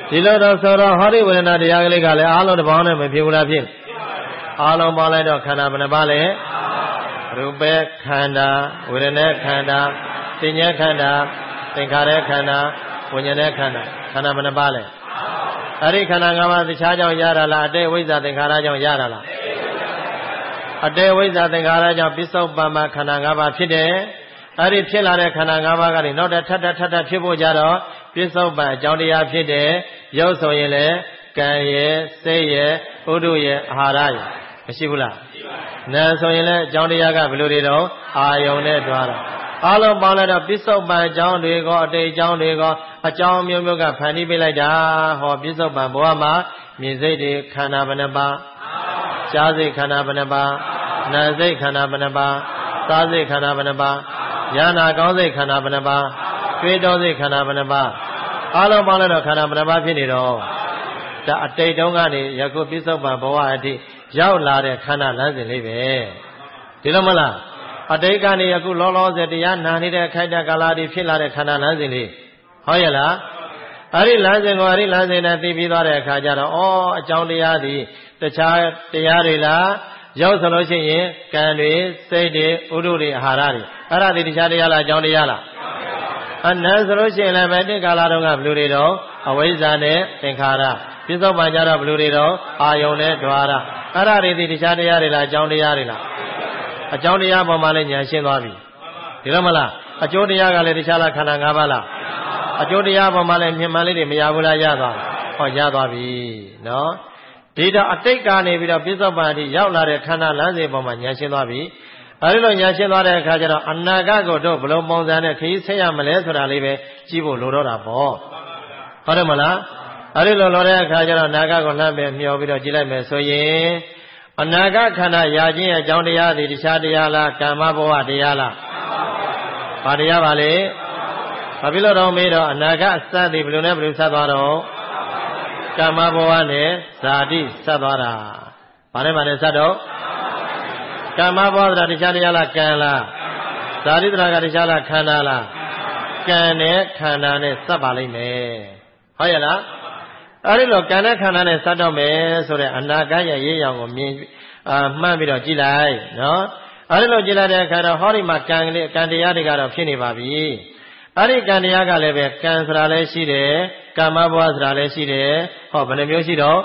ဒီလိုတော့ဆိုတော့ဟောဒီဝေဒနာတရားကလေးကလည်းအားလုံးတစ်ပေါင်းနဲ့မဖြစ်ဘူးလားဖြစ်အားလုံးပေါင်းလိုက်တော့ခန္ဓာဘယ်နှပါလဲရူပခန္ဓာဝေဒနာခန္ဓာသင်္ညေခန္ဓာသင်္ခါရခန္ဓာဝိညာဉ်ခန္ဓာခန္ဓာဘယ်နှပါလဲအဲ့ဒီခန္ဓာ၅ပါးတခြားကြောင့်ရတာလားအတေဝိဇ္ဇာသင်္ခါရကြောင့်ရတာလားအတေဝိဇ္ဇာသင်္ခါရကြောင့်ပစ္စုပ္ပန်မှာခန္ဓာ၅ပါးဖြစ်တယ်အဲ့ဒီဖြစ်လာတဲ့ခန္ဓာ၅ပါးကနေနောက်ထပ်ထပ်ဖြစ်ဖို့ကြတော့ပစ္စုပ္ပန်အကြောင်းတရားဖြစ်တယ်ရုပ်ဆိုရင်လည်းကံရဲ့စိတ်ရဲ့ဥဒုရဲ့အာဟာရရဲ့မရှိဘူးလားနာဆိုရင်လည်းအကြောင်းတရားကဘယ်လိုတွေတော့အာယုန်နဲ့တွားတာအားလုံးပေါင်းလိုက်တော့ပစ္စုပ္ပန်အကြောင်းတွေကအတိတ်အကြောင်းတွေကအကြောင်းမျိုးမျိုးကဖန်တီးပေးလိုက်တာဟောပစ္စုပ္ပန်ဘဝမှာမြင်စိတ်တွေခန္ဓာဘယ်နှပါကြားစိတ်ခန္ဓာဘယ်နှပါနာစိတ်ခန္ဓာဘယ်နှပါစားစိတ်ခန္ဓာဘယ်နှပါဉာဏ်ကောင်းစိတ်ခန္ဓာဘယ်နှပါတွေးတောစိတ်ခန္ဓာဘယ်နှပါအားလုံးပေါင်းလိုက်တော့ခန္ဓာဘယ်နှပါဖြစ်နေတော့ဒါအတိတ်တုန်းကနေယခုပစ္စုပ္ပန်ဘဝအထိရောက်လာတဲ့ခန္ဓာလမ်းစဉ်လေးပဲဒီလိုမလားအတိတ်ကနေယခုလောလောဆယ်တရားနာနေတဲ့အခိုက်အတန့်ကာလတွေဖြစ်လာတဲ့ခန္ဓာလမ်းစဉ်လေးဟုတ်ရဲ့လားအဲ့ဒီလမ်းစဉ်ကိုအဲ့ဒီလမ်းစဉ်နဲ့သိပြီးသွားတဲ့အခါကျတော့အကြောင်းတရားသည်တခြားတရားတွေလားရောက်ဆိုလို့ရှိရင်ကံတွေစိတ်တွေဥဒုတွေအာဟာရတွေအဲ့ဒါတွေတခြားတရားလားအကြောင်းတရားလားအနန္တဆိုလို့ရှိရင်လည်းပဲတိကာလတုန်းကဘယ်လိုတွေတော့အဝိဇ္ဇာနဲ့သင်္ခါရပစ္စုပ္ပန်ကြတော့ဘယ်လိုတွေတော့အာယုန်နဲ့ဓဝါရအဲ့ဒါတွေဒီတခြားတရားတွေလားအကြောင်းတရားတွေလားအကြောင်းတရားပေါ်မှာလည်းဉာဏ်ရှင်းသွားပြီဒီလိုမလားအကျိုးတရားကလည်းတခြားလားခန္ဓာ၅ပါးလားအကျိုးတရားပေါ်မှာလည်းမြင်မှန်လေးတွေမရဘူးလားရသွားဟောရသွားပြီနော်ဒီတော့အတိတ်ကနေပြီးတော့ပစ္စုပ္ပန်အထိရောက်လာတဲ့ခန္ဓာလမ်းစဉ်ပေါ်မှာဉာဏ်ရှင်းသွားပြီအဲဒီလိုဉာဏ်ရှင်းသွားတဲ့အခါကျတော့အနာဂတ်ကိုတို့ဘယ်လိုပုံစံနဲ့ခရီးဆက်ရမလဲဆိုတာလေးပဲကြည့်ဖို့လိုတော့တာပေါ့ဟုတ်တယ်မလားအဲဒီလိုလိုတဲ့အခါကျတော့အနာဂတ်ကိုလှမ်းပဲမျှော်ပြီးတော့ကြည့်လိုက်မယ်ဆိုရင်အနာဂတ်ခန္ဓာရာခြင်းရဲ့အကြောင်းတရားတွေတခြားတရားလားကာမဘဝတရားလားဘာတရားပါလဲဘာဖြစ်လို့တော့မေးတော့အနာဂတ်အစသည်ဘယ်လိုနဲ့ဘယ်လိုဆက်သွားတော့ကာမဘဝနဲ့ဇာတိဆက်သွားတာဘာနဲ့ဆက်တော့ကာမဘဝဆိုတာတခြားတရားလားကံလားဇာတိတရားကတခြားလားခန္ဓာလားကံနဲ့ခန္ဓာနဲ့ဆက်ပါလိမ့်မယ်ဟုတ်ရဲ့လားအဲဒီလိုကံနဲ့ခန္ဓာနဲ့ဆက်တော့မယ်ဆိုတဲ့အနာဂတ်ရဲ့ရေးရောင်ကိုမြင်မှန်းပြီးတော့ကြည့်လိုက်နော်အဲဒီလိုကြည့်လိုက်တဲ့အခါတော့ဟောဒီမှာကံတရားတွေကတော့ဖြစ်နေပါပြီအဲဒီကံတရားကလည်းပဲကံဆိုတာလည်းရှိတယ်ကာမဘဝဆိုတာလည်းရှိတယ်ဟောဘယ်နှမျိုးရှိတော့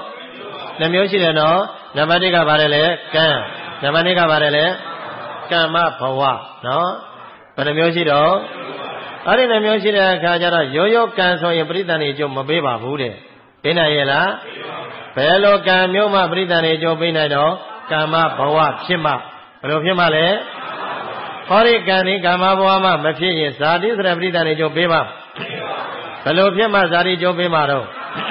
2မျိုးရှိတယ်နော်နံပါတ်1ကပါတယ်လေကံနံပါတ်2ကပါတယ်လေကမ္မဘဝနော်ဘယ်နှမျိုးရှိတော့အဲ့ဒီ2မျိုးရှိတဲ့အခါကျတော့ရိုးရိုးကံဆိုရင်ပရိသန္တိအကျိုးမပေးပါဘူးတဲ့ပေးနိုင်ရဲ့လားဘယ်လိုကံမျိုးမှပရိသန္တိအကျိုးပေးနိုင်တော့ကမ္မဘဝဖြစ်မှဘယ်လိုဖြစ်မှလဲဟောဒီကံဒီကမ္မဘဝမှမဖြစ်ရင်ဇာတိဆိုတဲ့ပရိသန္တိအကျိုးပေးပါဘယ်လိုဖြစ်မှဇာတိအကျိုးပေးမှာတော့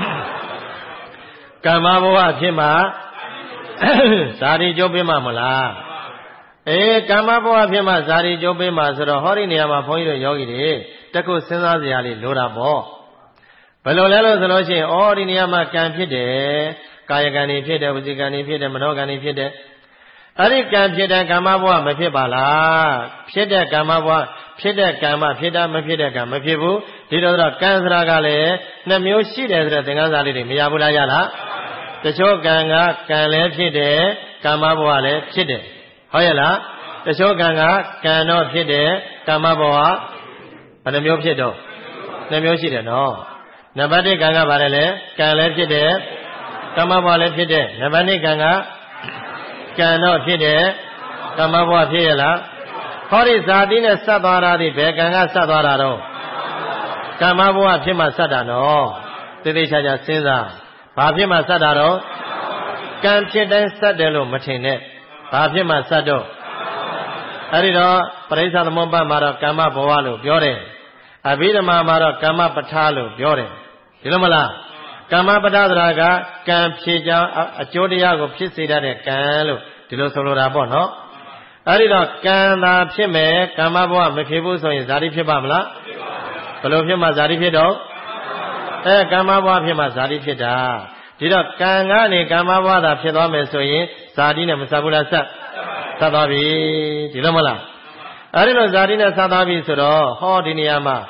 ကမ္မဘဝဖြစ်မှဇာတိအကျိုးပေးမှာမလားကမ္မဘဝဖြစ်မှဇာတိအကျိုးပေးမှာဆိုတော့ဟောဒီနေရာမှာဘုန်းကြီးတို့ယောဂီတွေတခုစဉ်းစားစရာလေးလိုတာပေါ့ဘယ်လိုလဲလို့ဆိုလို့ရှိရင်ဒီနေရာမှာကံဖြစ်တယ်ကာယကံတွေဖြစ်တယ်ဝစီကံတွေဖြစ်တယ်မနောကံတွေဖြစ်တယ်အဲ့ဒီကံဖြစ်တဲ့ကမ္မဘဝမဖြစ်ပါလားဖြစ်တဲ့ကမ္မဘဝဖြစ်တဲ့ကံမဖြစ်တာမဖြစ်တဲ့ကံမဖြစ်ဘူးဒီတော့ကံစရာကလည်း2မျိုးရှိတယ်ဆိုတဲ့သင်္ကန်းစာလေးတွေမရဘူးလားရလားတချို့ကံကကံလည်းဖြစ်တယ်ကမ္မဘဝလည်းဖြစ်တယ်ဟုတ်ရဲ့လားတချို့ကံကကံတော့ဖြစ်တယ်ကမ္မဘဝဘယ်နှမျိုးဖြစ်တော့2မျိုးရှိတယ်နော်နံပါတ်1ကံကဘာလဲလဲကံလည်းဖြစ်တယ်ကမ္မဘဝလည်းဖြစ်တယ်နံပါတ်2ကံကကံတော့ဖြစ်တယ်ကမ္မဘဝဖြစ်ရဲ့လားဟောဒီဇာတိနဲ့ဆက်သွားတာဒီဘယ်ကံကဆက်သွားတာတော့ကမ္မဘဝဖြစ်မှဆက်တာနော်သေသေးချာချာစဉ်းစားဘာဖြစ်မှဆက်တာတော့ကံဖြစ်တိုင်းဆက်တယ်လို့မထင်နဲ့ဘာဖြစ်မှဆက်တော့အဲ့ဒီတော့ပရိစ္ဆသမုပ္ပါဒ်မှာတော့ကမ္မဘဝလို့ပြောတယ်အဘိဓမ္မာမှာတော့ကမ္မပဋ္ဌာလို့ပြောတယ်ဒီလိုမလားကမ္မပဋ္ဌာဆိုတာကကံဖြစ်ကြောင်းအကျိုးတရားကိုဖြစ်စေတတ်တဲ့ကံလို့ဒီလိုဆိုလိုတာပေါ့နော်အဲ့ဒီတော့ကံသာဖြစ်မယ်ကမ္မဘဝမဖြစ်ဘူးဆိုရင်ဇာတိဖြစ်ပါမလားဘယ်လိုဖြစ်မှဇာတိဖြစ်တော့ကမ္မဘဝဖြစ်မှဇာတိဖြစ်တာဒီတော့ကံကနေကမ္မဘဝသာဖြစ်သွားမယ်ဆိုရင်ဇာတိနဲ့မဆက်ဘူးလားဆက်သွားပြီဒီလိုမလားအဲ့ဒီလိုဇာတိနဲ့ဆက်သွားပြီဆိုတော့ဟောဒီနေရာမှာ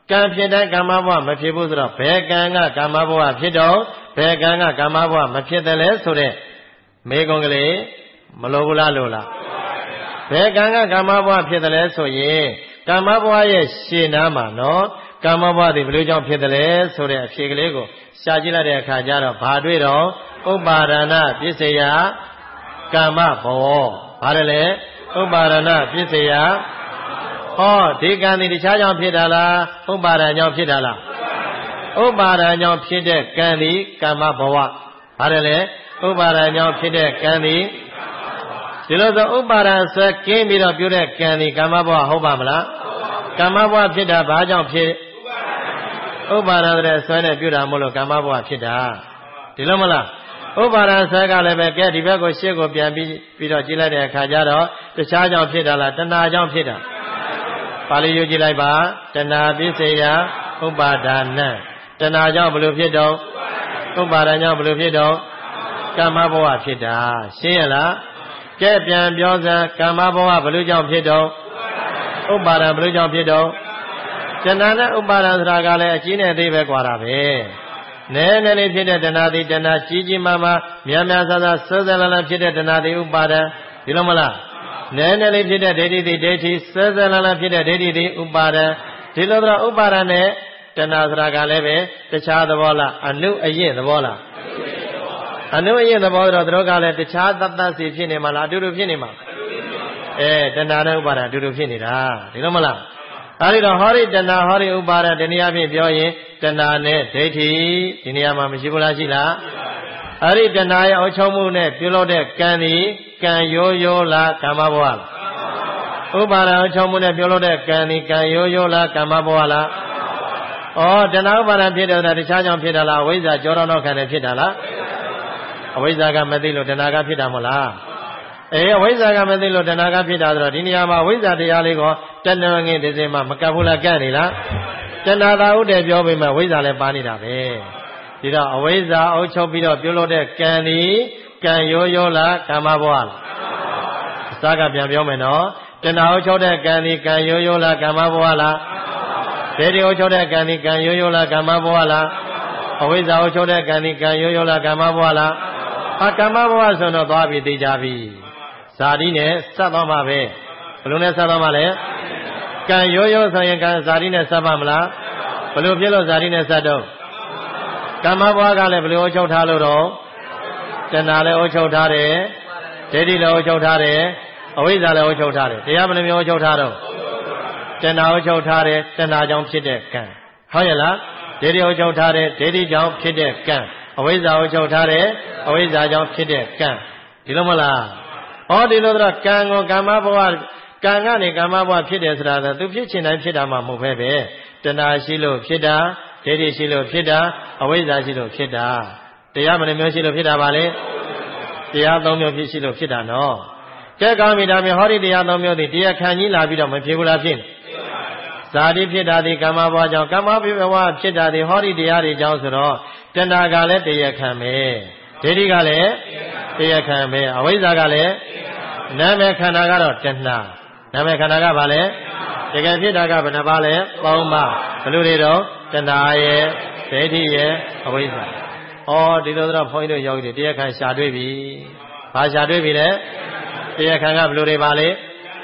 ကံဖြစ်တဲ့ကာမဘဝမဖြစ်ဘူးဆိုတော့ဘယ်ကံကကာမဘဝဖြစ်တော့ဘယ်ကံကကာမဘဝမဖြစ်တယ်လဲဆိုတဲ့မေကွန်ကလေးမလိုဘူးလားလို့လားဘယ်ကံကကာမဘဝဖြစ်တယ်လဲဆိုရင်ကာမဘဝရဲ့ရှေ့နားမှာနော်ကာမဘဝတွေဘယ်လိုကြောင့်ဖြစ်တယ်လဲဆိုတဲ့အဖြေကလေးကိုရှာကြည့်လိုက်တဲ့အခါကျတော့ဘာတွေ့တော့ဥပါဒနာပစ္စယကာမဘောဘာလဲဥပါဒနာပစ္စယဟောဒီကံဒီတခြားကြောင့်ဖြစ်တာလားဥပါဒဏ်ကြောင့်ဖြစ်တာလားဥပါဒဏ်ကြောင့်ဖြစ်တဲ့ကံဒီကာမဘဝဘာလဲဥပါဒဏ်ကြောင့်ဖြစ်တဲ့ကံဒီဒီလိုဆိုဥပါဒဏ်ဆွဲကင်းပြီးတော့ပြုတဲ့ကံဒီကာမဘဝဟုတ်ပါမလားကာမဘဝဖြစ်တာဘာကြောင့်ဖြစ်ဥပါဒတဲ့ဆွဲနဲ့ပြုတာမို့လို့ကာမဘဝဖြစ်တာဒီလိုမလားဥပါဒဆွဲကလည်းပဲကဲဒီဘက်ကိုရှေ့ကိုပြန်ပြီးတော့ကြည့်လိုက်တဲ့အခါကျတော့တခြားကြောင့်ဖြစ်တာလားတဏှာကြောင့်ဖြစ်တာပါဠိယူကြည့်လိုက်ပါတဏှာပစ္စယဥပါဒနာတဏှာကြောင့်ဘယ်လိုဖြစ်တော့ဥပါဒကြောင့်ဘယ်လိုဖြစ်တော့ကာမဘဝဖြစ်တာရှင်းရလားကဲပြန်ပြောစမ်းကာမဘဝဘယ်လိုကြောင့်ဖြစ်တော့ဥပါဒဘယ်လိုကြောင့်ဖြစ်တော့တဏှာနဲ့ဥပါဒဆိုတာကလည်းအကြီးနဲ့အသေးပဲကွာတာပဲနည်းနည်းလေးဖြစ်တဲ့တဏှာသည်တဏှာကြီးကြီးမားမားများများဆဆဆွဲဆွဲလန်းလန်းဖြစ်တဲ့တဏှာသည်ဥပါဒဒီလိုမလားနည်းနည်းလေးဖြစ်တဲ့ဒိဋ္ဌိသည်ဒိဋ္ဌိဆွဲဆွဲလန်းလန်းဖြစ်တဲ့ဒိဋ္ဌိသည်ဥပါဒဒီလိုတော့ဥပါဒနဲ့တဏှာဆိုတာကလည်းပဲတခြားသဘောလားအနုအယင့်သဘောလားအနုအယင့်သဘောတော့သူတို့ကလည်းတခြားသတ္တစီဖြစ်နေမှာလားအတူတူဖြစ်နေမှာတဏှာနဲ့ဥပါဒအတူတူဖြစ်နေတာဒီလိုမလားအဲဒီတော့ဟောရိတဏှာဟောရိဥပါဒဒီနေရာဖြင့်ပြောရင်တဏှာနဲ့ဒိဋ္ဌိဒီနေရာမှာမရှိဘူးလားရှိလားအဲဒီတဏှာရဲ့အချုပ်မှုနဲ့ပြုလုပ်တဲ့ကံဒီကံရိုးရိုးလားကာမဘဝလားဥပါဒအချုပ်မှုနဲ့ပြုလုပ်တဲ့ကံဒီကံရိုးရိုးလားကာမဘဝလားတဏှာဥပါဒဖြစ်တယ်ဆိုတာတခြားကြောင့်ဖြစ်တာလားအဝိဇ္ဇာကြောတော်နောက်ခံနဲ့ဖြစ်တာလားအဝိဇ္ဇာကမသိလို့တဏှာကဖြစ်တာမဟုတ်လားအဝိဇ္ဇာကမသိလို့တဏှာကဖြစ်တာဆိုတော့ဒီနေရာမှာအဝိဇ္ဇာတရားလေးကိုတဏှာငင်းဒီစင်မှာမကပ်ဘူးလားကပ်နေလားတဏှာသာဥတည်ပြောပြီးမှဝိဇ္ဇာလည်းပါနေတာပဲဒီတော့အဝိဇ္ဇာအုပ်ချုပ်ပြီးတော့ပြုလုပ်တဲ့ကံဒီကံရိုးရိုးလားကာမဘဝလားအစကပြန်ပြောမယ်နော်တဏှာအုပ်ချုပ်တဲ့ကံဒီကံရိုးရိုးလားကာမဘဝလားဒိဋ္ဌိအုပ်ချုပ်တဲ့ကံဒီကံရိုးရိုးလားကာမဘဝလားအဝိဇ္ဇာအုပ်ချုပ်တဲ့ကံဒီကံရိုးရိုးလားကာမဘဝလားကာမဘဝဆိုတော့သွားပြီးသိကြပြီဇာတိနဲ့စပ်သွားမှာပဲဘယ်လိုနဲ့စပ်သွားမှာလဲကံရိုးရိုးဆိုရင်ကံဇာတိနဲ့စပ်ပါမလားဘယ်လိုဖြစ်လို့ဇာတိနဲ့စပ်တော့ကာမဘဝကလည်းဘယ်လိုအချုပ်ထားလို့တော့တဏှာလည်းအချုပ်ထားတယ်ဒိဋ္ဌိလည်းအချုပ်ထားတယ်အဝိဇ္ဇာလည်းအချုပ်ထားတယ်တရားဘယ်နှမျိုးအချုပ်ထားတော့တဏှာအချုပ်ထားတယ်တဏှာကြောင့်ဖြစ်တဲ့ကံဟုတ်ရဲ့လားဒိဋ္ဌိအချုပ်ထားတယ်ဒိဋ္ဌိကြောင့်ဖြစ်တဲ့ကံအဝိဇ္ဇာအချုပ်ထားတယ်အဝိဇ္ဇာကြောင့်ဖြစ်တဲ့ကံဒီလိုမလားဒီလိုတော့ကံကိုကာမဘဝကံကနေကာမဘဝဖြစ်တယ်ဆိုတာကသူဖြစ်ချင်တိုင်းဖြစ်တာမှမဟုတ်ပဲတဏှာရှိလို့ဖြစ်တာဒိဋ္ဌိရှိလို့ဖြစ်တာအဝိဇ္ဇာရှိလို့ဖြစ်တာတရားမနှမျိုးရှိလို့ဖြစ်တာပါလေတရား၃မျိုးဖြစ်ရှိလို့ဖြစ်တာနော်ကဲကောင်းပြီဒါမျိုးဟောဒီတရား၃မျိုးဒီတရားခံကြီးလာပြီးတော့မဖြစ်ဘူးလားဖြစ်ဇာတိဖြစ်တာဒီကာမဘဝကြောင့်ကာမဘဝဖြစ်တာဒီဟောဒီတရားတွေကြောင့်ဆိုတော့တဏှာကလည်းတရားခံပဲဒိဋ္ဌိကလည်းတရားခံပဲအဝိဇ္ဇာကလည်းနာမည်ခန္ဓာကတော့တဏှာနာမည်ခန္ဓာကဘာလဲတကယ်ဖြစ်တာကဘယ်နှပါလဲ၃ပါးဘယ်လိုတွေတော့တဏှာရဲ့ဒိဋ္ဌိရဲ့အဝိဇ္ဇာဒီလိုတော့ဘုန်းကြီးတို့ယောဂီတွေတရားခံရှာတွေ့ပြီဘာရှာတွေ့ပြီလဲတရားခံကဘယ်လိုတွေပါလဲ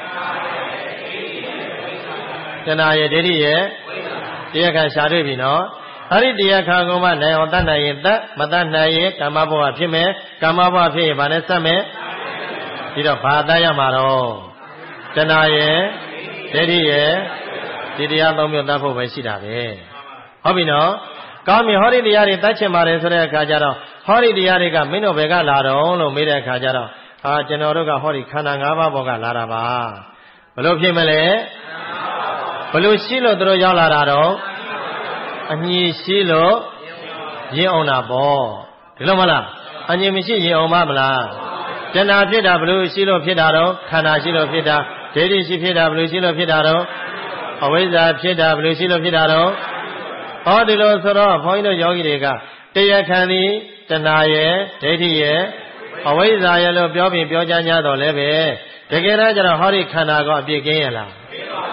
တဏှာရဲ့ဒိဋ္ဌိရဲ့တရားခံရှာတွေ့ပြီနော်အဲ့ဒီတရားခံကုန်မှနိုင်အောင်တတ်နိုင်ရင်တတ်မတတ်နိုင်ရင်ကာမဘဝဖြစ်မယ်ကာမဘဝဖြစ်ရင်ဗာနဲ့စက်မယ်ဒီတော့ဘာတတ်ရမှာတော့တဏှာရဲ့ဒိဋ္ဌိရဲ့ဒီတရား၃မျိုးတတ်ဖို့ပဲရှိတာပဲဟုတ်ပြီနော်ကောင်းပြီဟောဒီတရားတွေတတ်ချင်ပါတယ်ဆိုတဲ့အခါကျတော့ဟောဒီတရားတွေကမင်းတို့ဘယ်ကလာတော့လို့မေးတဲ့အခါကျတော့ကျွန်တော်တို့ကဟောဒီခန္ဓာ၅ပါးဘောကလာတာပါဘလို့ဖြစ်မလဲဘလို့ရှိလို့တို့ရောက်လာတာတော့အညီရှိလို့ရင်အောင်တာပေါ့ဒီလိုမလားအညီမရှိရင်အောင်မလားတဏှာဖြစ်တာဘလို့ရှိလို့ဖြစ်တာတော့ခန္ဓာရှိလို့ဖြစ်တာဒိဋ္ဌိရှိဖြစ်တာဘလို့ရှိလို့ဖြစ်တာတော့အဝိဇ္ဇာဖြစ်တာဘလို့ရှိလို့ဖြစ်တာတော့ဒီလိုဆိုတော့ဘုန်းကြီးတို့ယောဂီတွေကတရားခံသည်တဏှာရဲ့ဒိဋ္ဌိရဲ့အဝိဇ္ဇာရဲ့လို့ပြောပြီးပြောကြတော့လည်းပဲတကယ်တော့ကျတော့ဟောဒီခန္ဓာကအပြည့်ကင်းရလား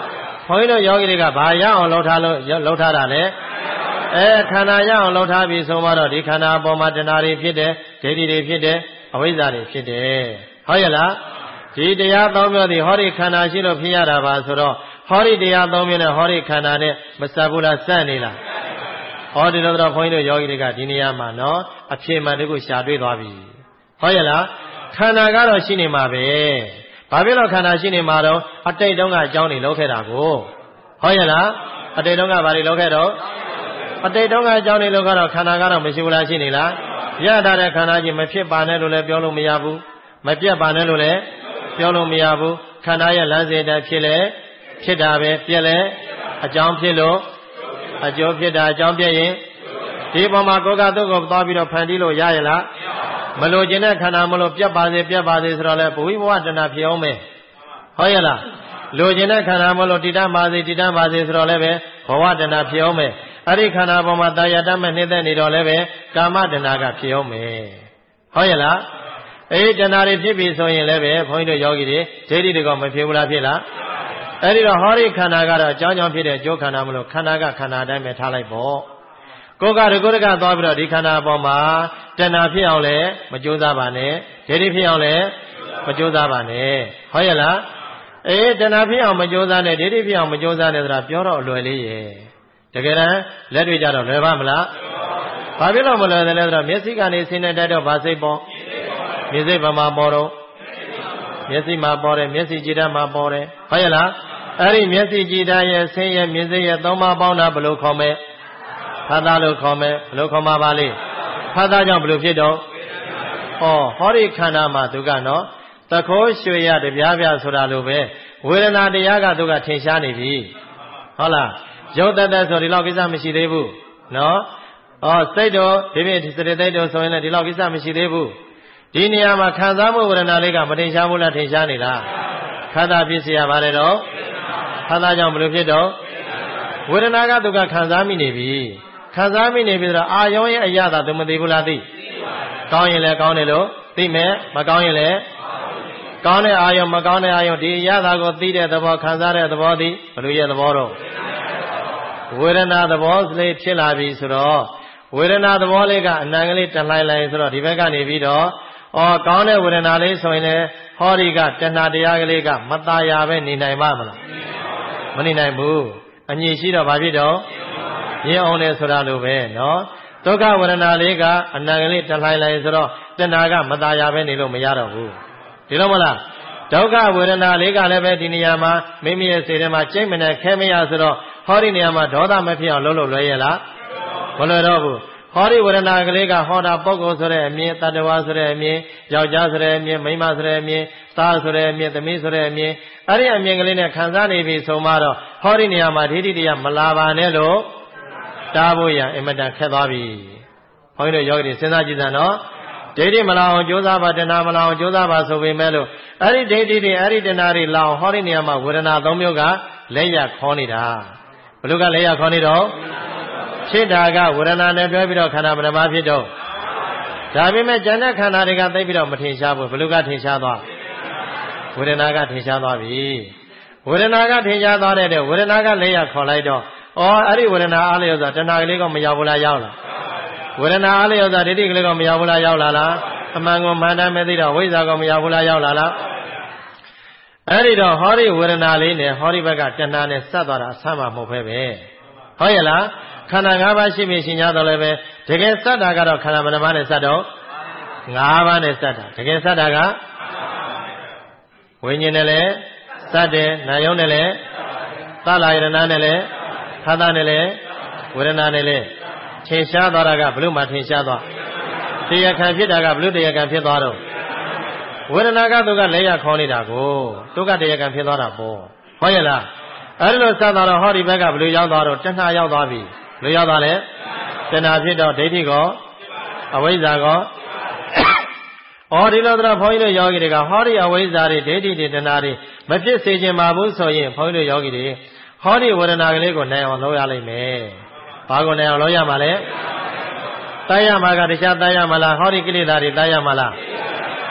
ဘုန်းကြီးတို့ယောဂီတွေကဘာရအောင်လှုပ်ထားတာလဲခန္ဓာရအောင်လှုပ်ထားပြီဆိုမှတော့ဒီခန္ဓာအပေါ်မှာတဏှာတွေဖြစ်တယ်ဒိဋ္ဌိတွေဖြစ်တယ်အဝိဇ္ဇာတွေဖြစ်တယ်ဟုတ်ရဲ့လားဒီတရားသုံးမျိုးဒီဟောဒီခန္ဓာရှိလို့ဖြစ်ရတာပါဆိုတော့ဟောဒီတရားသုံးမျိုးနဲ့ဟောဒီခန္ဓာနဲ့မစပ်ဘူးလားစပ်နေလားဟောဒီလိုတော့ဘုန်းကြီးတို့ယောဂီတွေကဒီနေရာမှာနော်အဖြေမှန်တခုရှာတွေ့သွားပြီဟုတ်ရဲ့လားခန္ဓာကတော့ရှိနေမှာပဲဘာဖြစ်လို့ခန္ဓာရှိနေမှာတော့အတိတ်တုန်းကအကြောင်းတွေလုပ်ခဲ့တာကိုဟုတ်ရဲ့လားအတိတ်တုန်းကဘာတွေလုပ်ခဲ့တော့အတိတ်တုန်းကအကြောင်းတွေလုပ်ခဲ့တော့ခန္ဓာကတော့မရှိဘူးလားရှိနေလားရတာတဲ့ခန္ဓာကြီးမဖြစ်ပါနဲ့လို့လည်းပြောလို့မရဘူးမပြတ်ပါနဲ့လို့လည်းပြောလို့မရဘူးခန္ဓာရဲ့လမ်းစဉ်တည်းဖြစ်လေဖြစ်တာပဲပြက်လေအကြောင်းဖြစ်လို့အကျိုးဖြစ်တာအကြောင်းပြရင်ဒီပုံမှာကိုယ်ကသူ့ကိုသွားပြီးတော့ဖန်တီးလို့ရရလားမလို့ခြင်းတဲ့ခန္ဓာမလို့ပြတ်ပါစေဆိုတော့လေဘဝိဘဝတဏှာဖြစ်အောင်မယ်ဟုတ်ရဲ့လားလိုခြင်းတဲ့ခန္ဓာမလို့တည်တတ်ပါစေဆိုတော့လည်းပဲဘဝတဏှာဖြစ်အောင်မယ်အဲ့ဒီခန္ဓာပေါ်မှာတာယာတတ်မဲ့နှိမ့်သက်နေတော့လည်းပဲကာမတဏှာကဖြစ်အောင်မယ်ဟုတ်ရဲ့လားအေးတဏှာတွေဖြစ်ပြီဆိုရင်လည်းပဲဘုန်းကြီးတို့ယောဂီတွေဒိဋ္ဌိတွေကမဖြစ်ဘူးလားဖြစ်လားအဲ့ဒီတော့ဟောဒီခန္ဓာကတော့အကြောင်းကြောင့်ဖြစ်တဲ့ကျိုးခန္ဓာမလို့ခန္ဓာကခန္ဓာအတိုင်းပဲထားလိုက်ပေါ့ကိုယ်ကတကုတကသွားပြီးတော့ဒီခန္ဓာအပေါ်မှာတဏှာဖြစ်အောင်လည်းမကြိုးစားပါနဲ့ဒိဋ္ဌိဖြစ်အောင်လည်းမကြိုးစားပါနဲ့ဟုတ်ရဲ့လားအေးတဏှာဖြစ်အောင်မကြိုးစားနဲ့ဒိဋ္ဌိဖြစ်အောင်မကြိုးစားနဲ့ဆိုတာပြောတော့အလွယ်လေးရဲ့တကယ်တမ်းလက်တွေ့ကြတော့လွယ်ပါမလားဘာဖြစ်လို့မလွယ်တယ်လဲဆိုတော့မျက်စိကနေဆင်းနေတတ်တော့ဘာစိတ်ပေါ်မျက်စိဘာမှာပေါ်တော့မျက်စိမှာပေါ်တယ်မျက်စိကြည်ဓာတ်မှာပေါ်တယ်ဟုတ်ရဲ့လားအဲ့ဒီမျက်စိကြည်ဓာတ်ရဲ့ဆင်းရဲ့မျက်စိရဲ့သုံးပါးပေါင်းတာဘယ်လိုခေါ်မလဲဖသလို့ခေါ်မယ်ဘယ်လိုခေါ်မှာပါလိဖသကြောင့်ဘယ်လိုဖြစ်တော့ဟောဒီခန္ဓာမှာသူကနော်သခိုးရွှေရတပြားပြဆိုတာလိုပဲဝေဒနာတရားကသူကထင်ရှားနေပြီဟုတ်လားရုပ်တတ်ဆိုဒီလောက်ကိစ္စမရှိသေးဘူးနော်စိတ်တော်ဒီပြည့်စရိတ်တော်ဆိုရင်လည်းဒီလောက်ကိစ္စမရှိသေးဘူးဒီနေရာမှာခံစားမှုဝေဒနာလေးကမထင်ရှားဘူးလားထင်ရှားနေလားခန္ဓာဖြစ်เสียပါတယ်တော့ခန္ဓာကြောင့်ဘယ်လိုဖြစ်တော့ဝေဒနာကသူကခံစားမိနေပြီခံစားမိနေပြီဆိုတော့အာယောရဲ့အရာသာသူမသိဘူးလားသိကောင်းရင်လည်းကောင်းတယ်လို့သိမယ်မကောင်းရင်လည်းကောင်းတဲ့အာယောမကောင်းတဲ့အာယောဒီအရာသာကိုသိတဲ့သဘောခံစားတဲ့သဘောသိဘယ်လိုရဲ့သဘောတော့ဝေဒနာသဘောလေးဖြစ်လာပြီဆိုတော့ဝေဒနာသဘောလေးကအနံကလေးတလှိုင်းလိုက်ဆိုတော့ဒီဘက်ကနေပြီးတော့ကောင်းတဲ့ဝေဒနာလေးဆိုရင်လည်းဟောဒီကတဏှာတရားကလေးကမตายပဲနေနိုင်ပါမလားမနေနိုင်ဘူးအညစ်ရှိတော့ဘာဖြစ်တော့ရင်းအောင်လေဆိုတာလိုပဲနော်ဒုက္ခဝေဒနာလေးကအနံကလေးတလှိုင်းလိုက်ဆိုတော့တဏှာကမตายပဲနေလို့မရတော့ဘူးဒီလိုမလားဒုက္ခဝေဒနာလေးကလည်းပဲဒီနေရာမှာမိမိရဲ့စိတ်ထဲမှာကြိတ်မနဲ့ခဲမရဆိုတော့ဟောဒီနေရာမှာဒေါသမဖြစ်အောင်လုပ်လွယ်ရဲ့လားမလွယ်တော့ဘူးဟောဒီဝေဒနာကလေးကဟောတာပုဂ္ဂိုလ်ဆိုတဲ့အမြင်တ attva ဆိုတဲ့အမြင်ယောက်ျားဆိုတဲ့အမြင်မိန်းမဆိုတဲ့အမြင်သားဆိုတဲ့အမြင်သမီးဆိုတဲ့အမြင်အဲ့ဒီအမြင်ကလေးနဲ့ခံစားနေပြီဆိုမှတော့ဟောဒီနေရာမှာဒိဋ္ဌိတရားမလာပါနဲ့လို့တားဖို့ရအင်မတန်ခက်သွားပြီဘုန်းကြီးတို့ယောဂီတွေစဉ်းစားကြည့်စမ်းနော်ဒိဋ္ဌိမလာအောင်ကြိုးစားပါတဏှာမလာအောင်ကြိုးစားပါဆိုပေမဲ့လို့အဲ့ဒီဒိဋ္ဌိတွေအဲ့ဒီတဏှာတွေလာအောင်ဟောဒီနေရာမှာဝေဒနာ၃မျိုးကလက်ရခေါ်နေတာဘလို့ကလက်ရခေါ်နေတော့ဖြစ်တာကဝေဒနာနဲ့တွဲပြီးတော့ခန္ဓာပရမဖြစ်တော့ဒါပေမဲ့ဉာဏ်နဲ့ခန္ဓာတွေကသိပြီးတော့မထင်ရှားဘူးဘလို့ကထင်ရှားသွားဝေဒနာကထင်ရှားသွားပြီဝေဒနာကထင်ရှားသွားတဲ့ဝေဒနာကလက်ရခေါ်လိုက်တော့အဲ့ဒီဝေဒနာအားလျော်စွာတဏှာကလေးကမရောက်ဘူးလားရောက်လားဝေဒနာအားလျော်စွာဒိဋ္ဌိကလေးကမရောက်ဘူးလားရောက်လာလားအမှန်ကိုမှန်တယ်မသိတော့ဝိဇ္ဇာကမရောက်ဘူးလားရောက်လာလားအဲ့ဒီတော့ဟောဒီဝေဒနာလေးနဲ့ဟောဒီဘက်ကတဏှာနဲ့ဆက်သွားတာအဆမ်းမှမဟုတ်ပဲဟုတ်ရဲ့လားခန္ဓာ၅ပါးရှိပြီရှင်냐တော့လည်းပဲတကယ်စက်တာကတော့ခန္ဓာဘယ်နှပါးနဲ့စက်တော့၅ပါးနဲ့စက်တာတကယ်စက်တာကဝိညာဉ်နဲ့လည်းစက်တယ်နာယုံနဲ့လည်းသလာယရဏနဲ့လည်းခန္ဓာနဲ့လည်းဝေဒနာနဲ့လည်းထင်ရှားသွားတာကဘလို့မှထင်ရှားသွားတရားခံဖြစ်တာကဘလို့တရားခံဖြစ်သွားတော့ဝေဒနာကသူကလက်ရခေါ်နေတာကိုသူကတရားခံဖြစ်သွားတာပေါ့ဟုတ်ရဲ့လားအဲ့လိုစသွားတော့ဟောဒီဘက်ကဘလို့ရောက်သွားတော့တဏှာရောက်သွားပြီဘလို့ရောက်သွားလဲတဏှာဖြစ်တော့ဒိဋ္ဌိကောအဝိဇ္ဇာကောဒီလိုတော့ဘုန်းကြီးတို့ယောဂီတွေကဟောဒီအဝိဇ္ဇာတွေဒိဋ္ဌိတွေတဏှာတွေမဖြစ်စေခြင်းပါဘူးဆိုရင်ဘုန်းကြီးတို့ယောဂီတွေဟောဒီဝေဒနာကလေးကိုနိုင်အောင်လုပ်ရလိမ့်မယ်ဘာကိုနိုင်အောင်လုပ်ရမှာလဲတိုင်းရမှာကတခြားတိုင်းရမှာလားဟောဒီကိလေသာတွေတိုင်းရမှာလား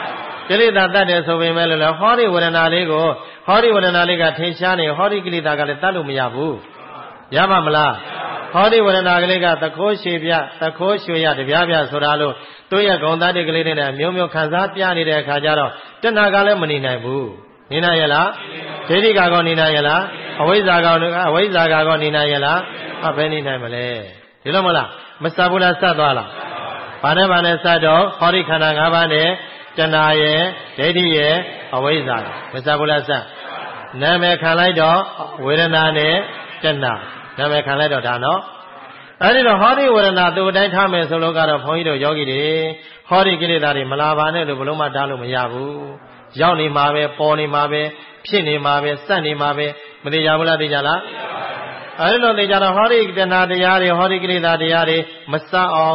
ကိလေသာတတ်တယ်ဆိုပေမဲ့လည်းဟောဒီဝေဒနာလေးကိုဟောဒီဝေဒနာလေးကထင်ရှားနေဟောဒီကိလေသာကလည်းတတ်လို့မရဘူးရပါမလားဟောဒီဝေဒနာကလေးကသခိုးရှည်ပြသခိုးရွှေရတပြားပြဆိုတာလို့သူ့ရဲ့ဂုဏ်သတ္တိကလေးတွေနဲ့မျိုးမျိုးခံစားပြနေတဲ့အခါကျတော့တဏှာကလည်းမနေနိုင်ဘူးနေနိုင်ရလားဒိဋ္ဌိကောနေနိုင်ရလားအဝိဇ္ဇာကောနေနိုင်ရလားဘယ်နေနိုင်မလဲဒီလိုမလားမစဘူးလားစသွားလားဘာနဲ့စတော့ဟောဒီခန္ဓာ၅ပါးနဲ့တဏှာရဲ့ဒိဋ္ဌိရဲ့အဝိဇ္ဇာမစဘူးလားစနာမည်ခံလိုက်တော့ဝေဒနာနဲ့တဏှာနာမည်ခံလိုက်တော့ဒါနော်အဲ့ဒီတော့ဟောဒီဝေဒနာသူ့အတိုင်းထားမယ်ဆိုလို့ကတော့ဘုန်းကြီးတို့ယောဂီတွေဟောဒီကိလေသာတွေမလာပါနဲ့လို့ဘလို့မှတားလို့မရဘူးရောက်နေမှာပဲပေါ်နေမှာပဲဖြစ်နေမှာပဲစက်နေမှာပဲမသိကြဘူးလားသိကြလားအဲ့ဒီလိုသိကြတော့ဟောဒီတဏှာတရားတွေဟောဒီကိလေသာတရားတွေမစအောင်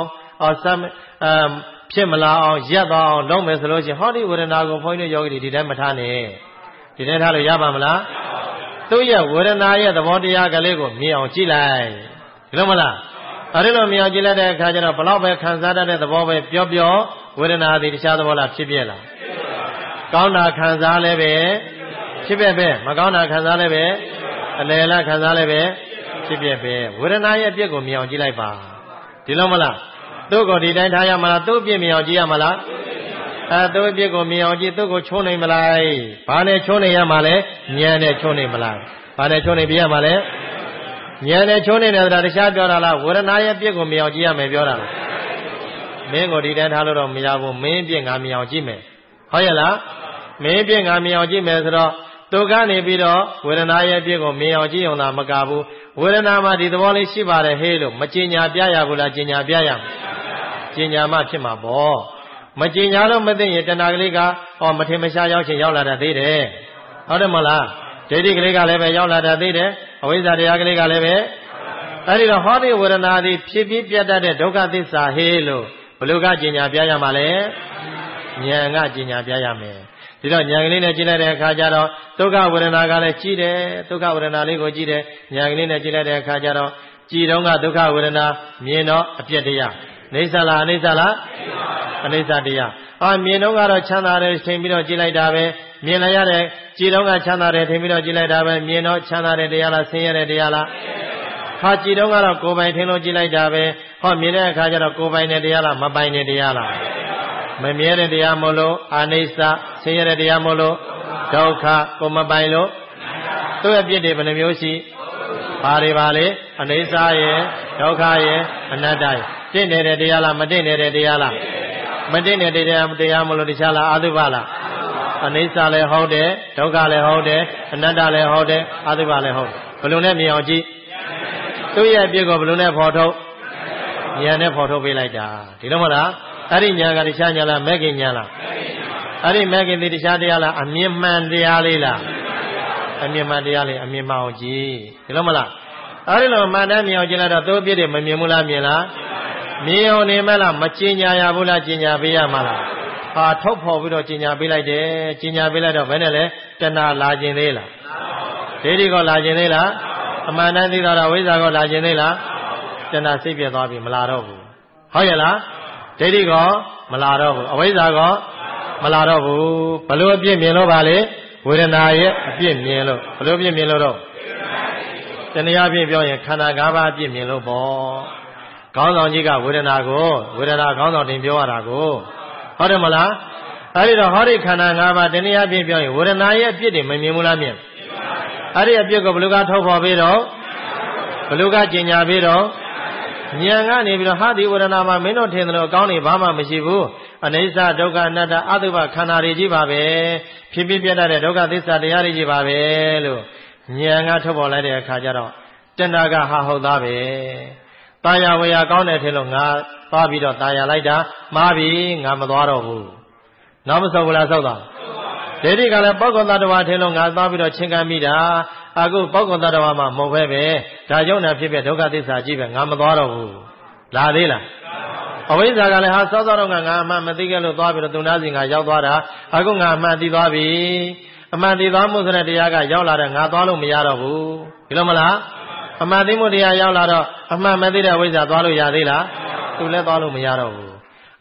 ဖြစ်မလာအောင်ရပ်သွားအောင်လုပ်မယ်ဆိုလို့ရှိရင်ဟောဒီဝေဒနာကိုဘုန်းကြီးတို့ယောဂီတွေဒီတိုင်းမထားနဲ့ဒီတိုင်းထားလို့ရပါမလားသူ့ရဲ့ဝေဒနာရဲ့သဘောတရားကလေးကိုမြင်အောင်ကြည့်လိုက်ဒီလိုမလားအဲ့ဒီလိုမြင်အောင်ကြည့်လိုက်တဲ့အခါကျတော့ဘလောက်ပဲခံစားတတ်တဲ့သဘောပဲပြောဝေဒနာသည်တခြားသဘောလားဖြစ်ပြလားကောင်းတာခံစားလည်းပဲဖြစ်ပြပဲမကောင်းတာခံစားလည်းပဲအလယ်လားခံစားလည်းပဲဖြစ်ပြပဲဝေဒနာရဲ့အပြစ်ကိုမြင်အောင်ကြည့်လိုက်ပါဒီလိုမလားသူ့ကိုဒီတိုင်းထားရမလားသူ့အပြစ်မြင်အောင်ကြည့်ရမလားသူ့အပြစ်ကိုမြင်အောင်ကြည့်သူ့ကိုချိုးနိုင်မလားဘာနဲ့ချိုးနိုင်ရမှာလဲဉာဏ်နဲ့ချိုးနိုင်မလားဘာနဲ့ချိုးနိုင်ပြရမှာလဲဉာဏ်နဲ့ချိုးနိုင်တယ်ဆိုတာတခြားပြောတာလားဝေဒနာရဲ့အပြစ်ကိုမြင်အောင်ကြည့်ရမယ်ပြောတာလားမင်းကိုဒီတိုင်းထားလို့တော့မရဘူးမင်းအပြစ်ငါမြင်အောင်ကြည့်မယ်ဟုတ်ရဲ့လားမင်းအပြစ်ငါမြင်အောင်ကြည့်မယ်ဆိုတော့သူကနေပြီးတော့ဝေဒနာရဲ့အပြစ်ကိုမြင်အောင်ကြည့်အောင်သာမကဘူးဝေဒနာမှာဒီသဘောလေးရှိပါတယ်ဟေးလို့မကြင်ညာပြရဘူးလားကြင်ညာပြရကြင်ညာမှဖြစ်မှာပေါ့မကြင်ညာလို့မသိရင်တဏှာကလေးကမထင်မရှားရောက်ချင်ရောက်လာတတ်သေးတယ်ဟုတ်တယ်မလားဒိဋ္ဌိကလေးကလည်းပဲရောက်လာတတ်သေးတယ်အဝိဇ္ဇာတရားကလေးကလည်းပဲအဲ့ဒီတော့ဟောဒီဝေဒနာသည်ဖြစ်ပြီးပြတ်တတ်တဲ့ဒုက္ခသစ္စာဟေးလို့ဘယ်လိုကကြင်ညာပြရမှာလဲဉာဏ်ကကြင်ညာပြရမယ်ဒီတော့ဉာဏ်ကလေးနဲ့ကြည့်လိုက်တဲ့အခါကျတော့ဒုက္ခဝေဒနာကလည်းကြည့်တယ်ဒုက္ခဝေဒနာလေးကိုကြည့်တယ်ဉာဏ်ကလေးနဲ့ကြည့်လိုက်တဲ့အခါကျတော့ကြည်တော့ကဒုက္ခဝေဒနာမြင်တော့အပြစ်တရားအိဋ္ဌလားအနိစ္စလားအနိစ္စတရားမြင်တော့ကတော့ချမ်းသာတယ်ထင်ပြီးတော့ကြည့်လိုက်တာပဲမြင်လိုက်ရတဲ့ကြည်တော့ကချမ်းသာတယ်ထင်ပြီးတော့ကြည့်လိုက်တာပဲမြင်တော့ချမ်းသာတဲ့တရားလားဆင်းရဲတဲ့တရားလားကြည်တော့ကတော့ကိုယ်ပိုင်ထင်လို့ကြည့်လိုက်တာပဲမြင်တဲ့အခါကျတော့ကိုယ်ပိုင်တဲ့တရားလားမပိုင်တဲ့တရားလားမမြဲတဲ့တရားမို့လို့အနိစ္စဆင်းရဲတဲ့တရားမို့လို့ဒုက္ခကိုမပိုင်လို့သူ့ရဲ့ပြစ်တွေဘယ်နှမျိုးရှိဘာတွေပါလဲအနိစ္စရဲ့ဒုက္ခရဲ့အနတ္တရဲ့တင့်နေတဲ့တရားလားမတင့်နေတဲ့တရားလားမတင့်တဲ့တရားမလို့တခြားလားအတုပလားအနိစ္စလည်းဟုတ်တယ်ဒုက္ခလည်းဟုတ်တယ်အနတ္တလည်းဟုတ်တယ်အတုပလည်းဟုတ်တယ်ဘယ်လိုနဲ့မြင်အောင်ကြည့်သူ့ရဲ့အပြစ်ကိုဘယ်လိုနဲ့ဖော်ထုတ်ဉာဏ်နဲ့ဖော်ထုတ်ပေးလိုက်တာဒီလိုမလားအဲ့ဒီဉာဏ်ကတခြားဉာဏ်လားမဲ့ခင်ဉာဏ်လားအဲ့ဒီမဲ့ခင်ဒီတခြားတရားလားအမြင်မှန်တရားလေးလားအမြင်မှန်တရားလေးအမြင်မှန်အောင်ကြည့်ဒီလိုမလားအဲ့ဒီလိုမှန်တယ်မြင်အောင်ကြည့်လိုက်တော့သူ့အပြစ်တွေမမြင်ဘူးလားမြင်လားမြင်အောင်နေမဲ့လားမကျင်ညာရဘူးလားကျင်ညာပေးရမှာလားထုတ်ဖော်ပြီးတော့ကျင်ညာပေးလိုက်တယ်ကျင်ညာပေးလိုက်တော့ဘယ်နဲ့လဲတဏှာလာခြင်းသေးလားဒိဋ္ဌိကောလာခြင်းသေးလားအမှန်တမ်းသိတော့ဝိဇ္ဇာကောလာခြင်းသေးလားတဏှာစိတ်ပြတ်သွားပြီမလာတော့ဘူးဟုတ်ရဲ့လားဒိဋ္ဌိကောမလာတော့ဘူးအဝိဇ္ဇာကောမလာတော့ဘူးဘလို့အပြစ်မြင်လို့ပါလေဝေဒနာရဲ့အပြစ်မြင်လို့ဘလို့အပြစ်မြင်လို့တော့တဏှာအပြစ်ပြောရင်ခန္ဓာ၅ပါးအပြစ်မြင်လို့ပေါ့ခေါင်းဆောင်ကြီးကဝေဒနာကိုဝေဒနာခေါင်းဆောင်တင်ပြောရတာကိုဟုတ်တယ်မလားအဲ့ဒီတော့ဟောဒီခန္ဓာ၅ပါးတဏှာအပြစ်ပြောရင်ဝေဒနာရဲ့အပြစ်တွေမမြင်ဘူးလားမြင်အဲ့ဒီအပြစ်ကိုဘလို့ကထုတ်ဖော်ပြီးတော့ဘလို့ကကျင်ညာပြီးတော့ဉာဏ်ကနေပြီးတော့ဟာဒီဝေဒနာမှာမင်းတို့ထင်တယ်လို့အကောင်းနေဘာမှမရှိဘူးအနိစ္စဒုက္ခအနတ္တအတုပခန္ဓာတွေကြီးပါပဲဖြစ်ပြတတ်တဲ့ဒုက္ခသစ္စာတရားတွေကြီးပါပဲလို့ဉာဏ်ကထုတ်ပေါ်လိုက်တဲ့အခါကျတော့တဏှာကဟုတ်သားပဲတာယာဝေယာကောင်းတယ်ထင်လို့ငါသွားပြီးတော့တာယာလိုက်တာမှားပြီငါမသွားတော့ဘူးနောက်မဆုတ်ဘူးလားဆုတ်သွားဒိဋ္ဌိကလည်းပုဂ္ဂိုလ်သတ္တဝါထင်လို့ငါသွားပြီးတော့ချင်းကမ်းမိတာအခုပုဂ္ဂိုလ်သတ္တဝါမှမဟုတ်ပဲဒါကြောင့်လည်းဖြစ်ဖြစ်ဒုက္ခသစ္စာကြီးပဲငါမသွားတော့ဘူးလာသေးလားအဝိဇ္ဇာကလည်းစောစောတော့ငါအမှန်မသိခဲ့လို့သွားပြီးတော့သူနာစီငါရောက်သွားတာအခုငါအမှန်သိသွားပြီအမှန်သိသွားမှုဆိုတဲ့တရားကရောက်လာတဲ့ငါသွားလို့မရတော့ဘူးဒီလိုမလားအမှန်သိမှုတရားရောက်လာတော့အမှန်မသိတဲ့ဝိဇ္ဇာသွားလို့ရသေးလားသူလည်းသွားလို့မရတော့ဘူး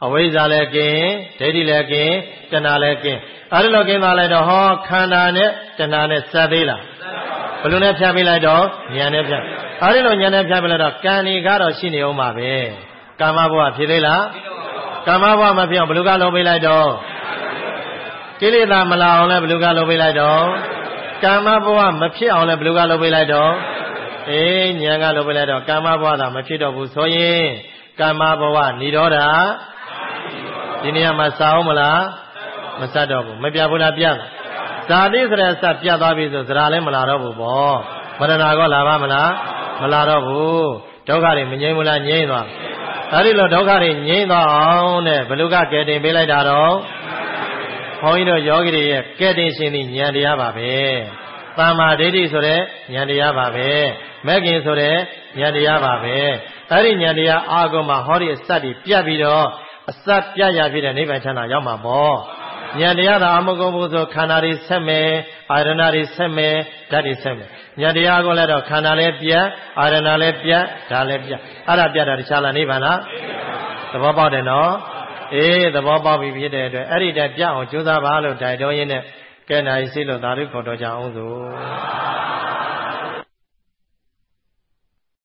အဝိဇ္ဇာလည်းကင်းဒိဋ္ဌိလည်းကင်းတဏှာလည်းကင်းအဲ့လိုကင်းသွားလိုက်တော့ဟောခန္ဓာနဲ့တဏှာနဲ့စပ်သေးလားဘယ်လိုနဲ့ဖြတ်ပေးလိုက်တော့ဉာဏ်နဲ့ဖြတ်အဲ့ဒီလိုဉာဏ်နဲ့ဖြတ်ပေးလိုက်တော့ကံဒီကတော့ရှိနေအောင်ပါပဲကာမဘဝဖြစ်သေးလားကာမဘဝမဖြစ်အောင်ဘယ်လိုကလုပ်ပေးလိုက်တော့ကိလေသာမလာအောင်လည်းဘယ်လိုကလုပ်ပေးလိုက်တော့ကာမဘဝမဖြစ်အောင်လည်းဘယ်လိုကလုပ်ပေးလိုက်တော့ဉာဏ်ကလုပ်ပေးလိုက်တော့ကာမဘဝသာမဖြစ်တော့ဘူးဆိုရင်ကာမဘဝនិရောဓဒီနေရာမှာစအောင်မလားမစတော့ဘူးမပြဘူးလားပြဇာတိဆိုတဲ့စပြသွားပြီဆိုဇရာလည်းမလာတော့ဘူးပေါ့မရဏကောလာပါမလားမလာတော့ဘူးဒုက္ခတွေမငြိမ်းဘူးလားငြိမ်းသွားအဲဒီလိုဒုက္ခတွေငြိမ်းသွားအောင်တဲ့ဘယ်လိုကကဲတင်ပေးလိုက်တာတော့ဘုန်းကြီးတို့ယောဂီတွေရဲ့ကဲတင်ရှင်သည့်ဉာဏ်တရားပါပဲသမ္မာဒိဋ္ဌိဆိုတဲ့ဉာဏ်တရားပါပဲမဲ့ခင်ဆိုတဲ့ဉာဏ်တရားပါပဲအဲ့ဒီဉာဏ်တရားအာဂုံမှာဟောဒီအစတ်တွေပြတ်ပြီးတော့အစတ်ပြရဖြစ်တဲ့နိဗ္ဗာန်ချမ်းသာရောက်မှာပေါ့ဉာဏ်တရားသာအမကုန်ဘူးဆိုခန္ဓာတွေဆက်မယ်အာရဏတွေဆက်မယ်ဓာတ်တွေဆက်မယ်ဉာဏ်တရားကိုလည်းတော့ခန္ဓာလည်းပြတ်အာရဏလည်းပြတ်ဓာတ်လည်းပြတ်အဲ့ဒါပြတ်တာတခြားလားနိဗ္ဗာန်လားသဘောပေါက်တယ်နော်သဘောပေါက်ပြီဖြစ်တဲ့အတွက်အဲ့ဒီတည်းပြအောင်ကြိုးစားပါလို့တိုက်တော်ရင်းနဲ့ကဲနိုင်စီလို့သာဓုခေါ်တော်ကြအောင်စို့